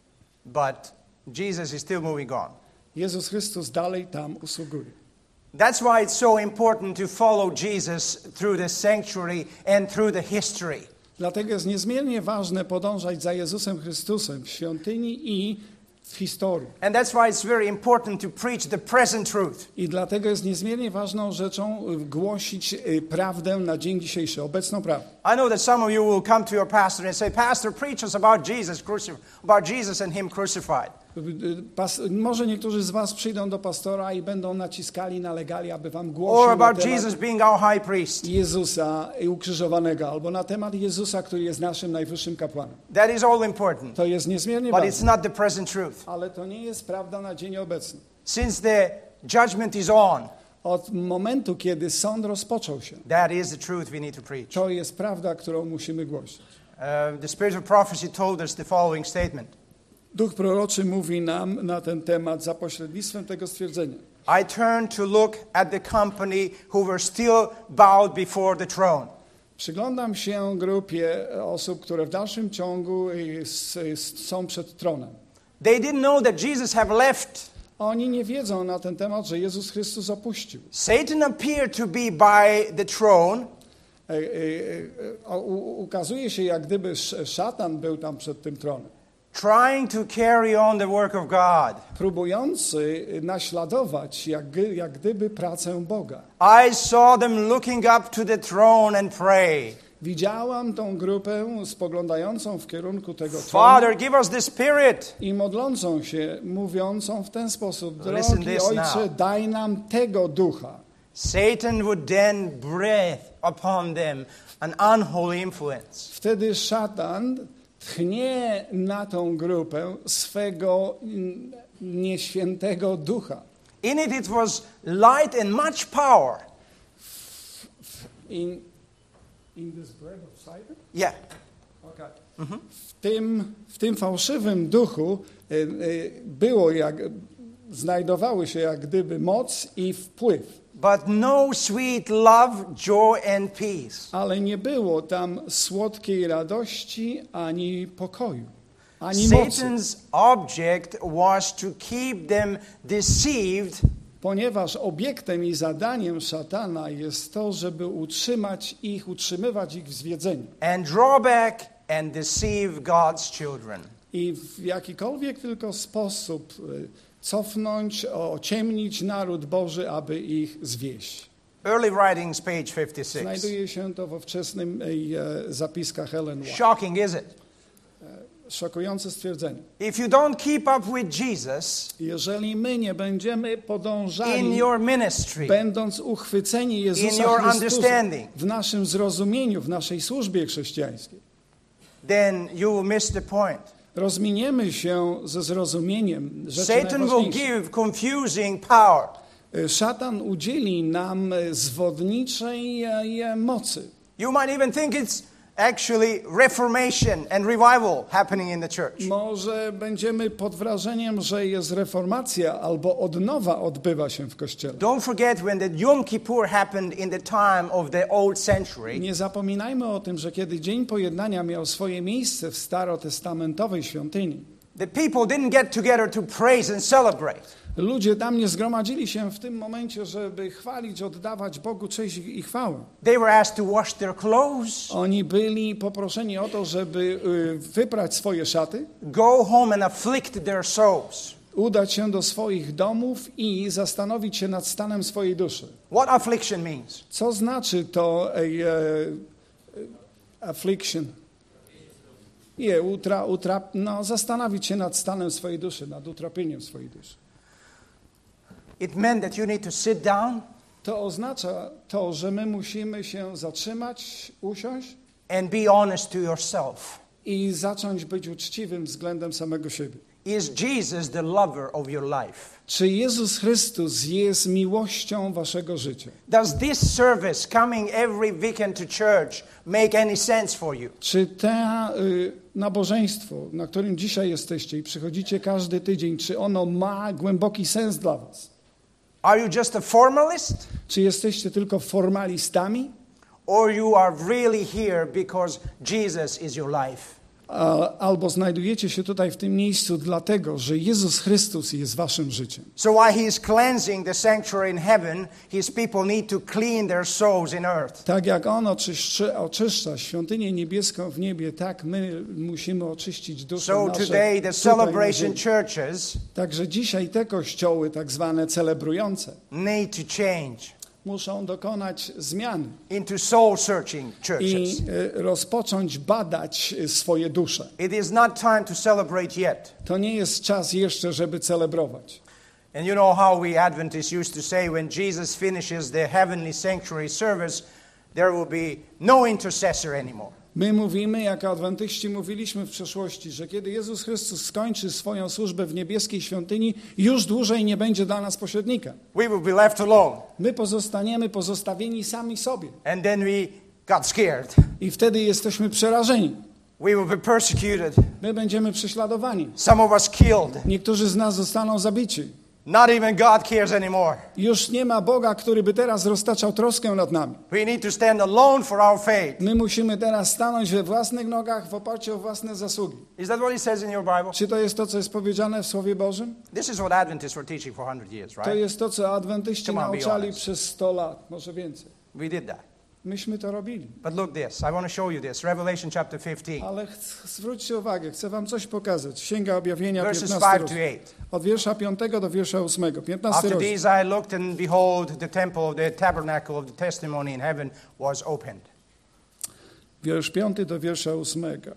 But Jesus is still moving on. Jezus Chrystus dalej tam usługuje. That's why it's so important to follow Jesus through the sanctuary and through the history. Dlatego jest niezmiernie ważne podążać za Jezusem Chrystusem w świątyni i w historii. And that's why it's very important to preach the present truth. I dlatego jest niezmiernie ważną rzeczą głosić prawdę na dzień dzisiejszy, obecną prawdę. I know that some of you will come to your pastor and say, Pastor, preach us about Jesus, crucif- about Jesus and Him crucified. Pas, może niektórzy z was przyjdą do pastora i będą naciskali, nalegali, aby wam Or głosił na about temat Jesus being our high priest. Jezusa ukrzyżowanego, albo na temat Jezusa, który jest naszym najwyższym kapłanem. That is all important. To jest niezmiernie But ważne. it's not the present truth. Ale to nie jest prawda na dzień obecny. Since the judgment is on, Od momentu, kiedy sąd rozpoczął się, that is the truth we need to preach. to jest prawda, którą musimy głosić. Uh, the Spirit of prophecy told us the following statement. Duch proroczy mówi nam na ten temat za pośrednictwem tego stwierdzenia. I turned to look at the company who were still bowed before the throne. Przyglądam się grupie osób, które w dalszym ciągu są przed tronem. They didn't know that Jesus had left. Oni nie wiedzą na ten temat, że Jezus Chrystus opuścił. Satan appeared to be by the throne. E, e, e, ukazuje się, jak gdyby szatan był tam przed tym tronem. Trying to carry on the work of God. Próbujący naśladować jak, jak gdyby pracę Boga. I saw them looking up to the throne and pray. Widziałam tą grupę spoglądającą w kierunku tego tronu Father, give us the Spirit. i modlącą się, mówiąc w ten sposób: Listen drogi this Ojcze, now. daj nam tego ducha. Satan would then breathe upon them an unholy influence. Wtedy szatan tchnie na tą grupę swego mm, nieświętego ducha. In it it was light and much power. In, in this bread of cider? Yeah. Okay. W, tym, w tym fałszywym duchu y, y, było jak, znajdowały się jak gdyby moc i wpływ. But no sweet love, joy and peace. Ale nie było tam słodkiej radości ani pokoju, ani mocy. Satan's object was to keep them deceived, Ponieważ obiektem i zadaniem szatana jest to, żeby utrzymać ich, utrzymywać ich w zwiedzeniu. and draw back and deceive God's children. I w jakikolwiek tylko sposób y, cofnąć, ociemnić naród Boży, aby ich zwieść. Early writings, page fifty-six. Znajduje się to we wczesnym y, zapiskach Ellen White. Shocking, is it? Szokujące stwierdzenie. If you don't keep up with Jesus Jeżeli my nie będziemy podążali, in your ministry, będąc uchwyceni in Jezusa your Chrystusa understanding, w naszym zrozumieniu, w naszej służbie chrześcijańskiej, then you will miss the point. rozminiemy się ze zrozumieniem rzeczy Satan will najważniejszych. give confusing power. Szatan udzieli nam zwodniczej e, mocy. You might even think it's actually reformation and revival happening in the church. Może będziemy pod wrażeniem, że jest reformacja albo odnowa odbywa się w Kościele. Don't forget when the Yom Kippur happened in the time of the old century. Nie zapominajmy o tym, że kiedy Dzień Pojednania miał swoje miejsce w starotestamentowej świątyni, The people didn't get together to praise and celebrate. ludzie tam nie zgromadzili się w tym momencie, żeby chwalić, oddawać Bogu cześć i chwałę. They were asked to wash their clothes, Oni byli poproszeni o to, żeby y, wyprać swoje szaty, go home and afflict their souls. udać się do swoich domów i zastanowić się nad stanem swojej duszy. What affliction means? Co znaczy to e, e, affliction? Nie, utra, utra, no, zastanowić się nad stanem swojej duszy, nad utrapieniem swojej duszy. It meant that you need to sit down To oznacza to, że my musimy się zatrzymać, usiąść and be honest to yourself. i zacząć być uczciwym względem samego siebie. Is Jesus the lover of your life? Czy Jezus Chrystus jest miłością waszego życia? Does this service coming every weekend to church make any sense for you? Czy to y, nabożeństwo, na którym dzisiaj jesteście i przychodzicie każdy tydzień, czy ono ma głęboki sens dla was? Are you just a formalist? Czy jesteście tylko formalistami? Or you are really here because Jesus is your life? A, albo znajdujecie się tutaj w tym miejscu dlatego, że Jezus Chrystus jest waszym życiem. So while he is cleansing the sanctuary in heaven, his people need to clean their souls in earth. Tak jak On oczyszczy, oczyszcza świątynię niebieską w niebie, tak my musimy oczyścić dusze So nasze today the tutaj na celebration ziemi. churches Także dzisiaj te kościoły tak zwane celebrujące need to change muszą dokonać zmiany into soul searching i churches. e, rozpocząć badać e, swoje dusze. It is not time to celebrate yet. To nie jest czas jeszcze, żeby celebrować. And you know how we Adventists used to say when Jesus finishes the heavenly sanctuary service, there will be no intercessor anymore. My mówimy, jako adwentyści mówiliśmy w przeszłości, że kiedy Jezus Chrystus skończy swoją służbę w niebieskiej świątyni, już dłużej nie będzie dla nas pośrednika. We will be left alone. My pozostaniemy pozostawieni sami sobie. And then we got scared. I wtedy jesteśmy przerażeni. We will be persecuted. My będziemy prześladowani. Some of us killed. Niektórzy z nas zostaną zabici. Not even God cares anymore. Już nie ma Boga, który by teraz roztaczał troskę nad nami. We need to stand alone for our faith. My musimy teraz stanąć we własnych nogach w oparciu o własne zasługi. Is that what it says in your Bible? Czy to jest to, co jest powiedziane w Słowie Bożym? This is what Adventists were teaching for one hundred years, To right? jest to, co adwentyści Come on, be nauczali honest. przez sto lat, może więcej. We did that. Myśmy to robili. But look this. I want to show you this. Revelation chapter fifteen. Ale ch- zwróćcie uwagę, chcę wam coś pokazać. Księga Objawienia, Verses piętnasty five to rozdział. eight. Od wiersza piątego do wiersza ósmego. piętnasty After rozdział. these I looked, and behold, the temple of the tabernacle of the testimony in heaven was opened. Wiersz piąty do wiersza ósmego.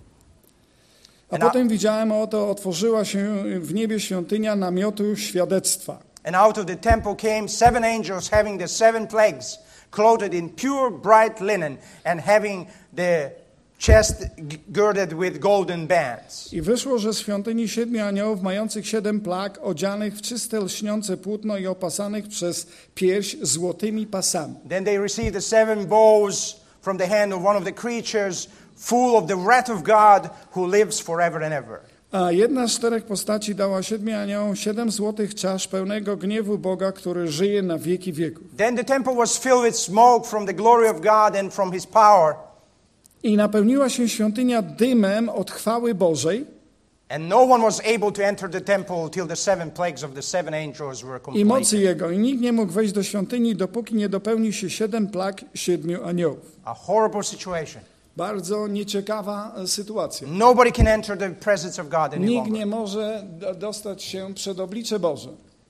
A And potem widziałem, oto otworzyła się w niebie świątynia namiotu świadectwa. And out of the temple came seven angels having the seven plagues, clothed in pure bright linen, and having the chest girded with golden bands. I wyszło, że z świątyni siedmiu aniołów mających siedem plag, odzianych w czyste lśniące płótno i opasanych przez pierś złotymi pasami. Then they received the seven bowls from the hand of one of the creatures, full of the wrath of God, who lives forever and ever. A jedna z czterech postaci dała siedmiu aniołom siedem złotych czasz pełnego gniewu Boga, który żyje na wieki wieków. Then the temple was filled with smoke from the glory of God and from His power. I napełniła się świątynia dymem od chwały Bożej. And no one was able to enter the temple till the seven plagues of the seven angels were I mocy completed. Jego. I nikt nie mógł wejść do świątyni, dopóki nie dopełnił się siedem plag siedmiu aniołów. A horrible situation. Bardzo nieciekawa sytuacja. Nobody can enter the presence of God any Nikt nie longer. może do- dostać się przed oblicze Boże.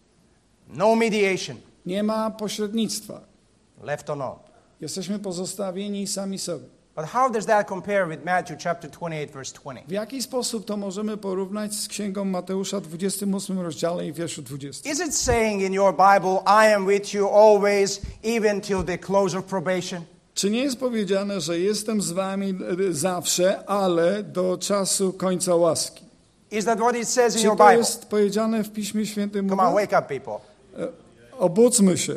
No mediation, Nie ma pośrednictwa. left alone. Jesteśmy pozostawieni sami sobie. But how does that compare with Matthew chapter twenty-eight, verse twenty? W jaki sposób to możemy porównać z Księgą Mateusza dwudziestym ósmym rozdziale i wierszu dwudziestym? Is it saying in your Bible, I am with you always, even till the close of probation? Czy nie jest powiedziane, że jestem z wami e, zawsze, ale do czasu końca łaski? Is that what it says in Czy your to Bible? jest powiedziane w Piśmie Świętym? Come on, Mówiąc? wake up, people. Obudźmy się.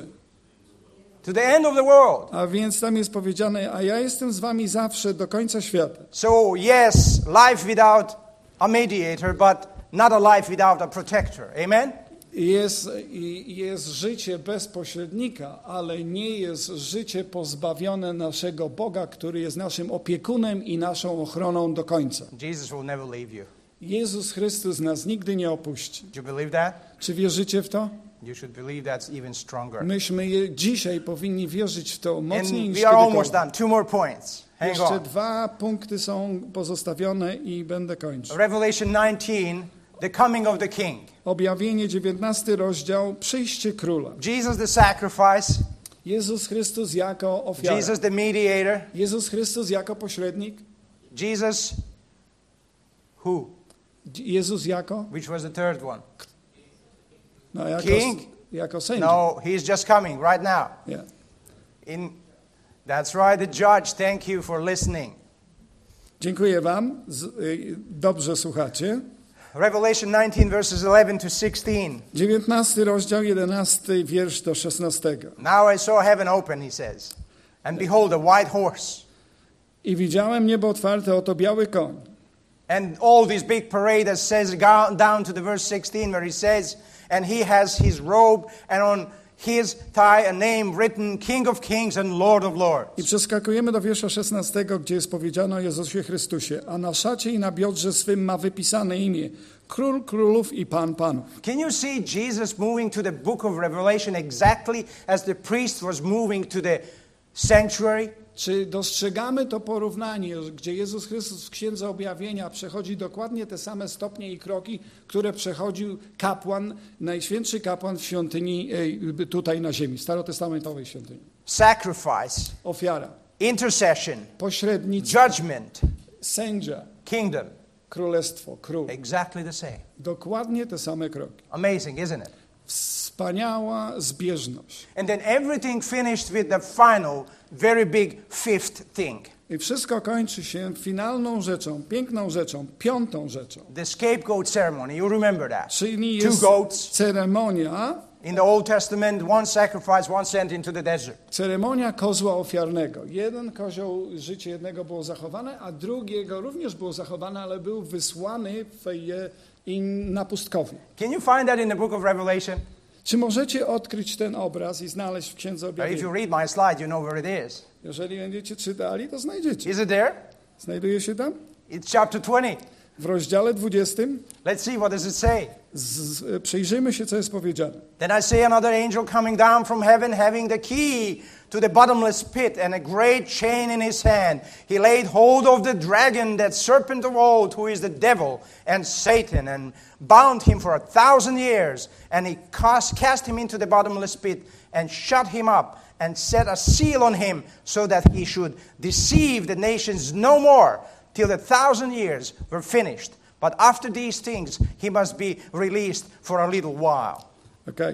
To the end of the world. A więc tam jest powiedziane, a ja jestem z wami zawsze do końca świata. So, yes, life without a mediator, but not a life without a protector. Amen? Jest, i- jest życie bez pośrednika, ale nie jest życie pozbawione naszego Boga, który jest naszym opiekunem i naszą ochroną do końca. Jesus will never leave you. Jezus Chrystus nas nigdy nie opuści. Do you believe that? Czy wierzycie w to? You should believe that's even stronger. Myśmy je dzisiaj powinni wierzyć w to mocniej And niż we are almost kiedykolwiek. done. Two more points. Hang Jeszcze on. dwa punkty są pozostawione i będę kończył. Revelation nineteen, the coming of the King. Objawienie dziewiętnasty rozdział, przyjście króla. Jesus the sacrifice, Jezus Chrystus jako ofiara. Jesus the mediator, Jezus Chrystus jako pośrednik. Jesus who? Jezus jako? Which was the third one? No, jako, King? jako sędzia. No, he's just coming right now. Yeah. In That's right, the judge. Thank you for listening. Dziękuję wam. Z, y, dobrze słuchacie. Revelation nineteen verses eleven to sixteen. dziewiętnasty rozdział, jedenasty wiersz do szesnastego. Now I saw heaven open, he says, and behold a white horse. I widziałem niebo otwarte, oto biały koń. And all this big parade that says go- down to the verse sixteen where he says, and he has his robe and on his thigh a name written, King of Kings and Lord of Lords. I przeskakujemy do wiersza szesnastego, gdzie jest powiedziane o Jezusie Chrystusie. A na szacie i na biodrze swym ma wypisane imię Król Królów i Pan Panów. Can you see Jesus moving to the book of Revelation exactly as the priest was moving to the sanctuary? Czy dostrzegamy to porównanie, gdzie Jezus Chrystus w Księdze Objawienia przechodzi dokładnie te same stopnie i kroki, które przechodził kapłan, najświętszy kapłan w świątyni e, tutaj na ziemi, starotestamentowej świątyni? Sacrifice, Ofiara, intercession, pośrednictwo, judgment, sędzia, kingdom. królestwo, król. Exactly the same. Dokładnie te same kroki. Amazing, isn't it? Wspaniała zbieżność. And then everything finished with the final, very big fifth thing. I wszystko kończy się finalną rzeczą, piękną rzeczą, piątą rzeczą. The scapegoat ceremony. You remember that? Czyli Two jest goats. ceremonia, In the Old Testament, one sacrifice, one sent into the desert. ceremonia kozła ofiarnego. Jeden kozioł, życie jednego było zachowane, a drugiego również było zachowane, ale był wysłany w, i na pustkowie. Can you find that in the book of Revelation? Czy możecie odkryć ten obraz i znaleźć w Księdze Or if you Objawienia? read my slide, you know where it is. Jeżeli będziecie czytali, to znajdziecie. Is it there? Znajduje się tam? It's chapter twenty. W rozdziale dwudziestym Let's see, what does it say? z, z, przyjrzyjmy się, co jest powiedziane. Then I see another angel coming down from heaven, having the key to the bottomless pit and a great chain in his hand. He laid hold of the dragon, that serpent of old, who is the devil and Satan, and bound him for a thousand years. And he cast, cast him into the bottomless pit and shut him up and set a seal on him, so that he should deceive the nations no more, till the thousand years were finished. But after these things, he must be released for a little while. Okay.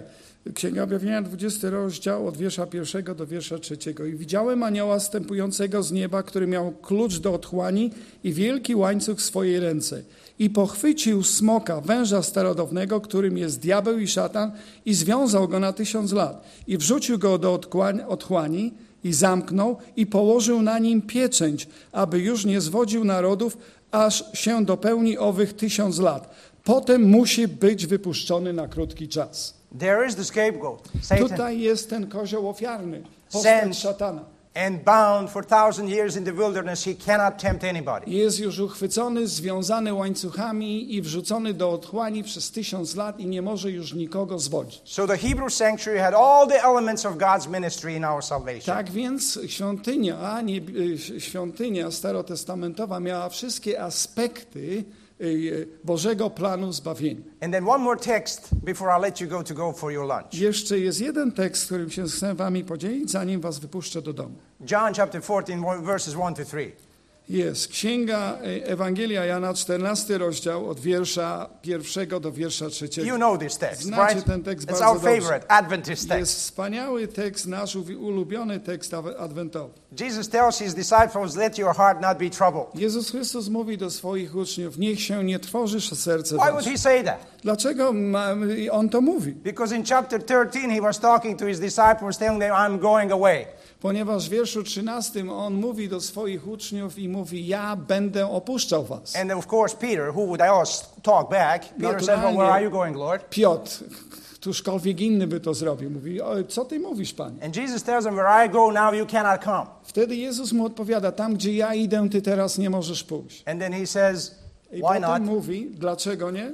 Księga Objawienia, dwudziesty rozdział, od wiersza pierwszego do wiersza trzeciego. I widziałem anioła zstępującego z nieba, który miał klucz do otchłani i wielki łańcuch w swojej ręce. I pochwycił smoka, węża starodawnego, którym jest diabeł i szatan, i związał go na tysiąc lat. I wrzucił go do otchłani i zamknął i położył na nim pieczęć, aby już nie zwodził narodów, aż się dopełni owych tysiąc lat. Potem musi być wypuszczony na krótki czas. There is the scapegoat, Satan, Tutaj jest ten kozioł ofiarny, postać szatana. and bound for thousand years in the wilderness. He cannot tempt anybody. Jest już uchwycony, związany łańcuchami i wrzucony do otchłani przez tysiąc lat i nie może już nikogo zwodzić. So the Hebrew sanctuary had all the elements of God's ministry in our salvation. Tak więc świątynia, nie, świątynia starotestamentowa miała wszystkie aspekty Bożego planu zbawienia. And then one more text before I let you go to go for your lunch. Jeszcze jest jeden tekst, którym się chcę wami podzielić, zanim was wypuszczę do domu. John chapter fourteen, verses one to three. Jest Księga Ewangelia Jana, czternasty rozdział, od wiersza pierwszego do wiersza trzeciego. You know this text, Znacie right? ten tekst It's bardzo our dobrze. favorite Adventist text. Jest wspaniały tekst, nasz ulubiony tekst adwentowy. Jesus tells his disciples, let your heart not be troubled. Jezus Chrystus mówi do swoich uczniów, niech się nie trwoży serce Why would wasze. he say that? Dlaczego ma, on to mówi? Because in chapter thirteen he was talking to his disciples, telling them, I'm going away. Ponieważ w wierszu trzynastym on mówi do swoich uczniów i mówi, ja będę opuszczał was. And of course Peter, who would else talk back, Peter said, well, where are you going, Lord? Piotr, któżkolwiek inny by to zrobił, mówi, o, co ty mówisz, Panie? And Jesus tells him, where I go now you cannot come. Wtedy Jezus mu odpowiada, tam gdzie ja idę, ty teraz nie możesz pójść. And then he says, I why potem not? mówi, dlaczego nie?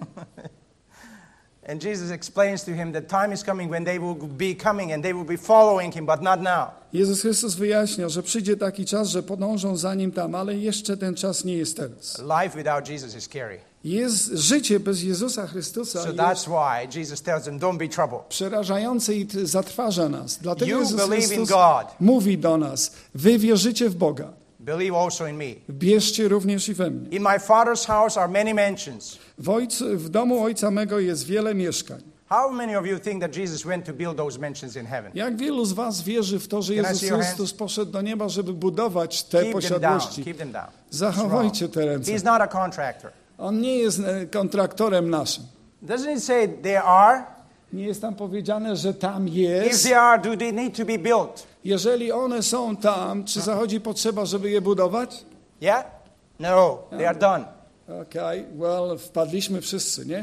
And Jesus explains to him that time is coming when they will be coming and they will be following him, but not now. Jezus Chrystus wyjaśnia, że przyjdzie taki czas, że podążą za nim tam, ale jeszcze ten czas nie jest teraz. Life without Jesus is scary. Jest życie bez Jezusa Chrystusa So jest that's why Jesus tells them, don't be troubled. przerażające i t- zatrważa nas. Dlatego You Jezus believe in Chrystus God. mówi do nas, wy wierzycie w Boga, Believe also in me. bierzcie również i we mnie. In my Father's house are many mansions. W, ojcu, w domu Ojca mego jest wiele mieszkań. How many of you think that Jesus went to build those mansions in heaven? Jak wielu z was wierzy w to, że Can I Jezus see your Chrystus poszedł do nieba, żeby budować te Keep them down. posiadłości? Keep them down. Zachowajcie te ręce. He's not a contractor. On nie jest e, kontraktorem naszym. Doesn't it say they are? Nie jest tam powiedziane, że tam If jest. they are, do they need to be built? Jeżeli one są tam, czy zachodzi potrzeba, żeby je budować? Yeah? No, they are done. Okej, okay. Well, wpadliśmy wszyscy, nie?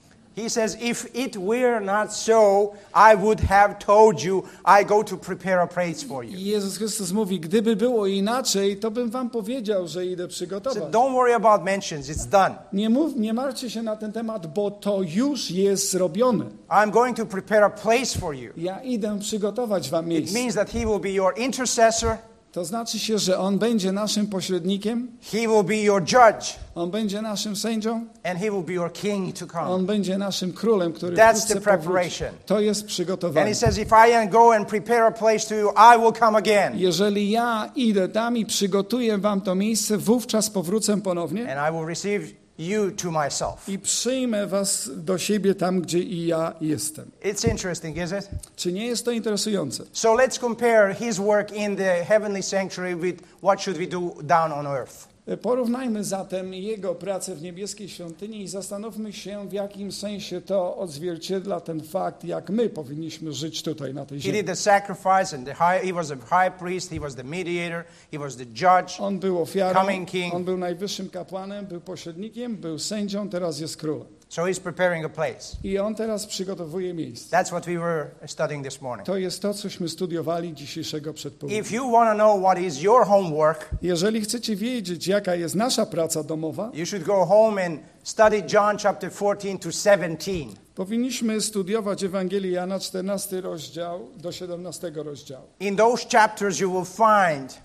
He says, if it were not so, I would have told you, I go to prepare a place for you. I Jezus Chrystus mówi, gdyby było inaczej, to bym wam powiedział, że idę So przygotować. don't worry about mansions, it's done. Nie, mów, nie martwcie się na ten temat, bo to już jest zrobione. I'm going to prepare a place for you. Ja idę przygotować wam It miejsce. means that he will be your intercessor, To znaczy się, że On będzie naszym pośrednikiem, he will be your judge, On będzie naszym sędzią, and he will be your king to come. On będzie naszym królem, który That's wkrótce the powróci. preparation. To jest And przygotowanie. he says, if I go and prepare a place to you, I will come again. Jeżeli ja idę tam i przygotuję wam to miejsce, wówczas powrócę ponownie And I will receive you to myself. i przyjmę was do siebie tam, gdzie i ja jestem. It's interesting, is it? Czy nie jest to interesujące? So let's compare his work in the heavenly sanctuary with what should we do down on earth. Porównajmy zatem Jego pracę w niebieskiej świątyni i zastanówmy się, w jakim sensie to odzwierciedla ten fakt, jak my powinniśmy żyć tutaj na tej He ziemi. did the sacrifice, and the high, he was the high priest, he was the mediator, he was the judge. On był ofiarą, Coming king. on był najwyższym kapłanem, był pośrednikiem, był sędzią, teraz jest królem. So he's preparing a place. I on teraz przygotowuje miejsce. That's what we were studying this morning. To jest to, cośmy studiowali dzisiejszego przedpołudnia. If you want to know what is your homework, Jeżeli chcecie wiedzieć, jaka jest nasza praca domowa, you should go home and study John chapter fourteen to seventeen. powinniśmy studiować Ewangelię Jana, czternasty rozdział do siedemnastego rozdziału. In those chapters you will find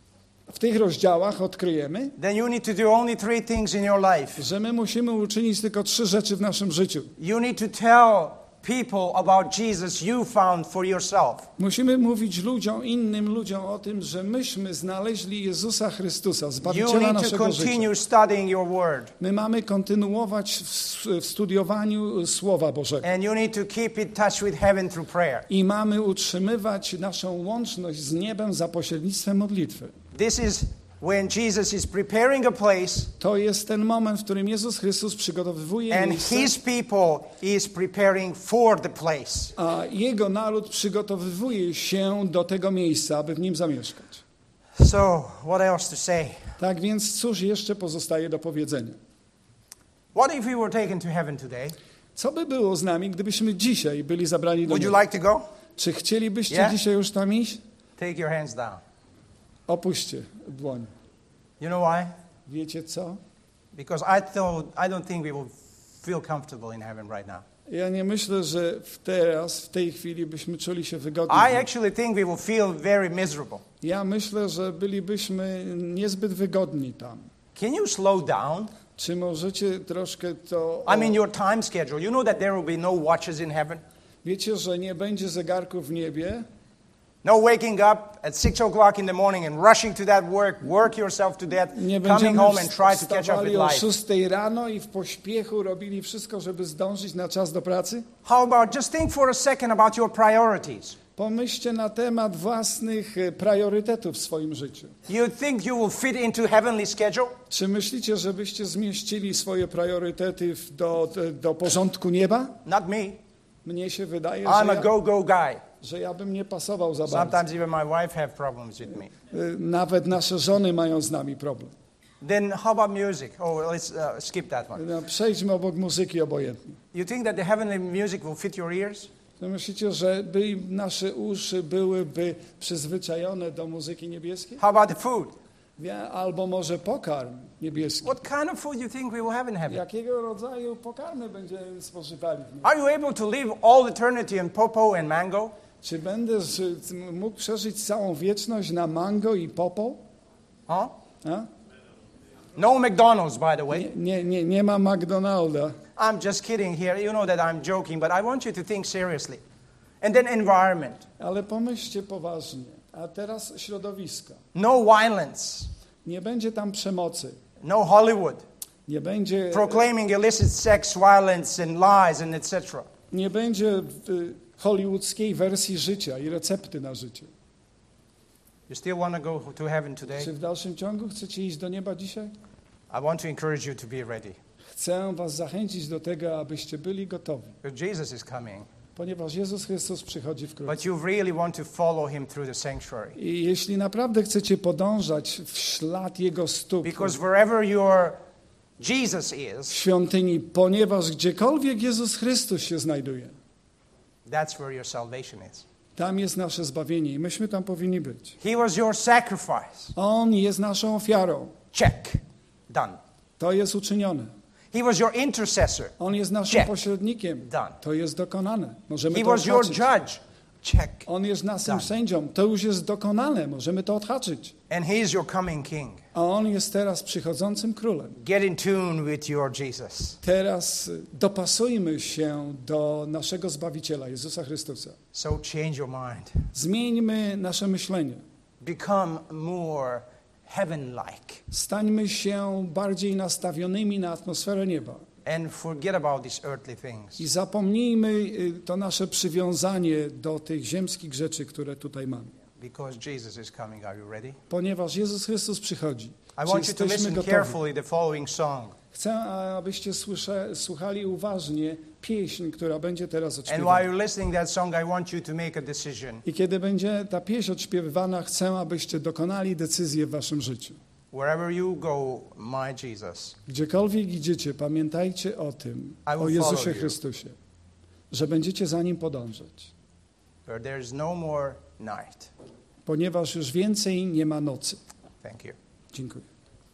W tych rozdziałach odkryjemy, that you need to do only three things in your life. że my musimy uczynić tylko trzy rzeczy w naszym życiu. You need to tell people about Jesus you found for yourself. Musimy mówić ludziom, innym ludziom o tym, że myśmy znaleźli Jezusa Chrystusa, You Zbawiciela need to naszego życia. continue studying your word. My mamy kontynuować w, w studiowaniu Słowa Bożego. And you need to keep in touch with heaven through prayer. I mamy utrzymywać naszą łączność z niebem za pośrednictwem modlitwy. This is when Jesus is preparing a place To jest ten moment, w którym Jezus Chrystus przygotowuje and miejsce, his people is preparing for the place. a Jego naród przygotowuje się do tego miejsca, aby w nim zamieszkać. So, what else to say? Tak więc cóż jeszcze pozostaje do powiedzenia? What if we were taken to heaven today? Co by było z nami, gdybyśmy dzisiaj byli zabrani do Would you nieba? like to go? Czy chcielibyście Yeah? dzisiaj już tam iść? Take your hands down. Opuśćcie dłoń. You know why? Wiecie co? Because I thought I don't think we will feel comfortable in heaven right now. Ja nie myślę, że w teraz, w tej chwili byśmy czuli się wygodnie. I actually think we will feel very miserable. Ja myślę, że bylibyśmy niezbyt wygodni tam. Can you slow down? Czy możecie troszkę to... I mean your time schedule. You know that there will be no watches in heaven? Wiecie, że nie będzie zegarków w niebie? No waking up at six o'clock in the morning and rushing to that work, work yourself to death, Nie coming będziemy home and try to catch up with wstawali o life. szóstej rano i w pośpiechu robili wszystko, żeby zdążyć na czas do pracy? How about just think for a second about your priorities? Pomyślcie na temat własnych e, priorytetów w swoim życiu. You think you will fit into heavenly schedule? Czy myślicie, żebyście zmieścili swoje priorytety w- do, do, do porządku nieba? Not me. Mnie się wydaje, I'm że a ja, go-go guy. że ja bym nie pasował za bardzo. Sometimes even my wife have problems with me. Y, Nawet nasze żony mają z nami problem. Then how about music? Oh, let's uh, skip that one. No, przejdźmy obok muzyki obojętnie. You think that the heavenly music will fit your ears? To myślicie, że by nasze uszy byłyby przyzwyczajone do muzyki niebieskiej? How about the food? Wie- Albo może pokarm niebieski. What kind of food you think we will have in heaven? Jakiego rodzaju pokarmy będziemy spożywali w nim? Are you able to live all eternity in popo and mango? Czy będę ży- mógł przeżyć całą wieczność na mango i popo? Huh? A? No McDonald's, by the way. Nie, nie, nie, nie ma McDonalda. I'm just kidding here. You know that I'm joking, but I want you to think seriously. And then environment. Ale pomyślcie poważnie. A teraz środowisko. No violence. Nie będzie tam przemocy. No Hollywood. Nie będzie, Proclaiming illicit sex, violence, and lies, and et cetera. nie będzie y, hollywoodzkiej wersji życia i recepty na życie. You still want to go to heaven today? Czy w dalszym ciągu chcecie iść do nieba dzisiaj? I want to encourage you to be ready. Chcę was zachęcić do tego, abyście byli gotowi. Because Jesus is coming. Ponieważ Jezus Chrystus przychodzi wkrótce. But you really want to follow him through the sanctuary. I jeśli naprawdę chcecie podążać w ślad Jego stóp Because wherever your Jesus w is, świątyni, ponieważ gdziekolwiek Jezus Chrystus się znajduje, that's where your salvation is. tam jest nasze zbawienie i myśmy tam powinni być. He was your sacrifice. On jest naszą ofiarą. Check. Done. To jest uczynione. He was your intercessor. On jest naszym Check. pośrednikiem. Done. To jest dokonane. Możemy He to was your odhaczyć. judge. Check. On jest naszym Done. sędzią. To już jest dokonane. Możemy to odhaczyć. And he is your coming king. A On jest teraz przychodzącym królem. Get in tune with your Jesus. Teraz y, dopasujmy się do naszego Zbawiciela, Jezusa Chrystusa. So change your mind. Zmieńmy nasze myślenie. Become more heaven-like. Stańmy się bardziej nastawionymi na atmosferę nieba. And forget about these earthly things. I zapomnijmy y, to nasze przywiązanie do tych ziemskich rzeczy, które tutaj mamy. Because Jesus is coming. Are you ready? Ponieważ Jezus Chrystus przychodzi. I Czy want you to jesteśmy listen gotowi? carefully the following song. Chcę, abyście słysze, słuchali uważnie pieśń, która będzie teraz And while odśpiewana. you're listening that song, I want you to make a decision. I kiedy będzie ta pieśń odśpiewywana, chcę, abyście dokonali decyzję w waszym życiu. Wherever you go, my Jesus, Gdziekolwiek idziecie, pamiętajcie o tym, I will o Jezusie follow you. Chrystusie, że będziecie za Nim podążać. where there is no more night. Ponieważ już więcej nie ma nocy. Thank you. Dziękuję.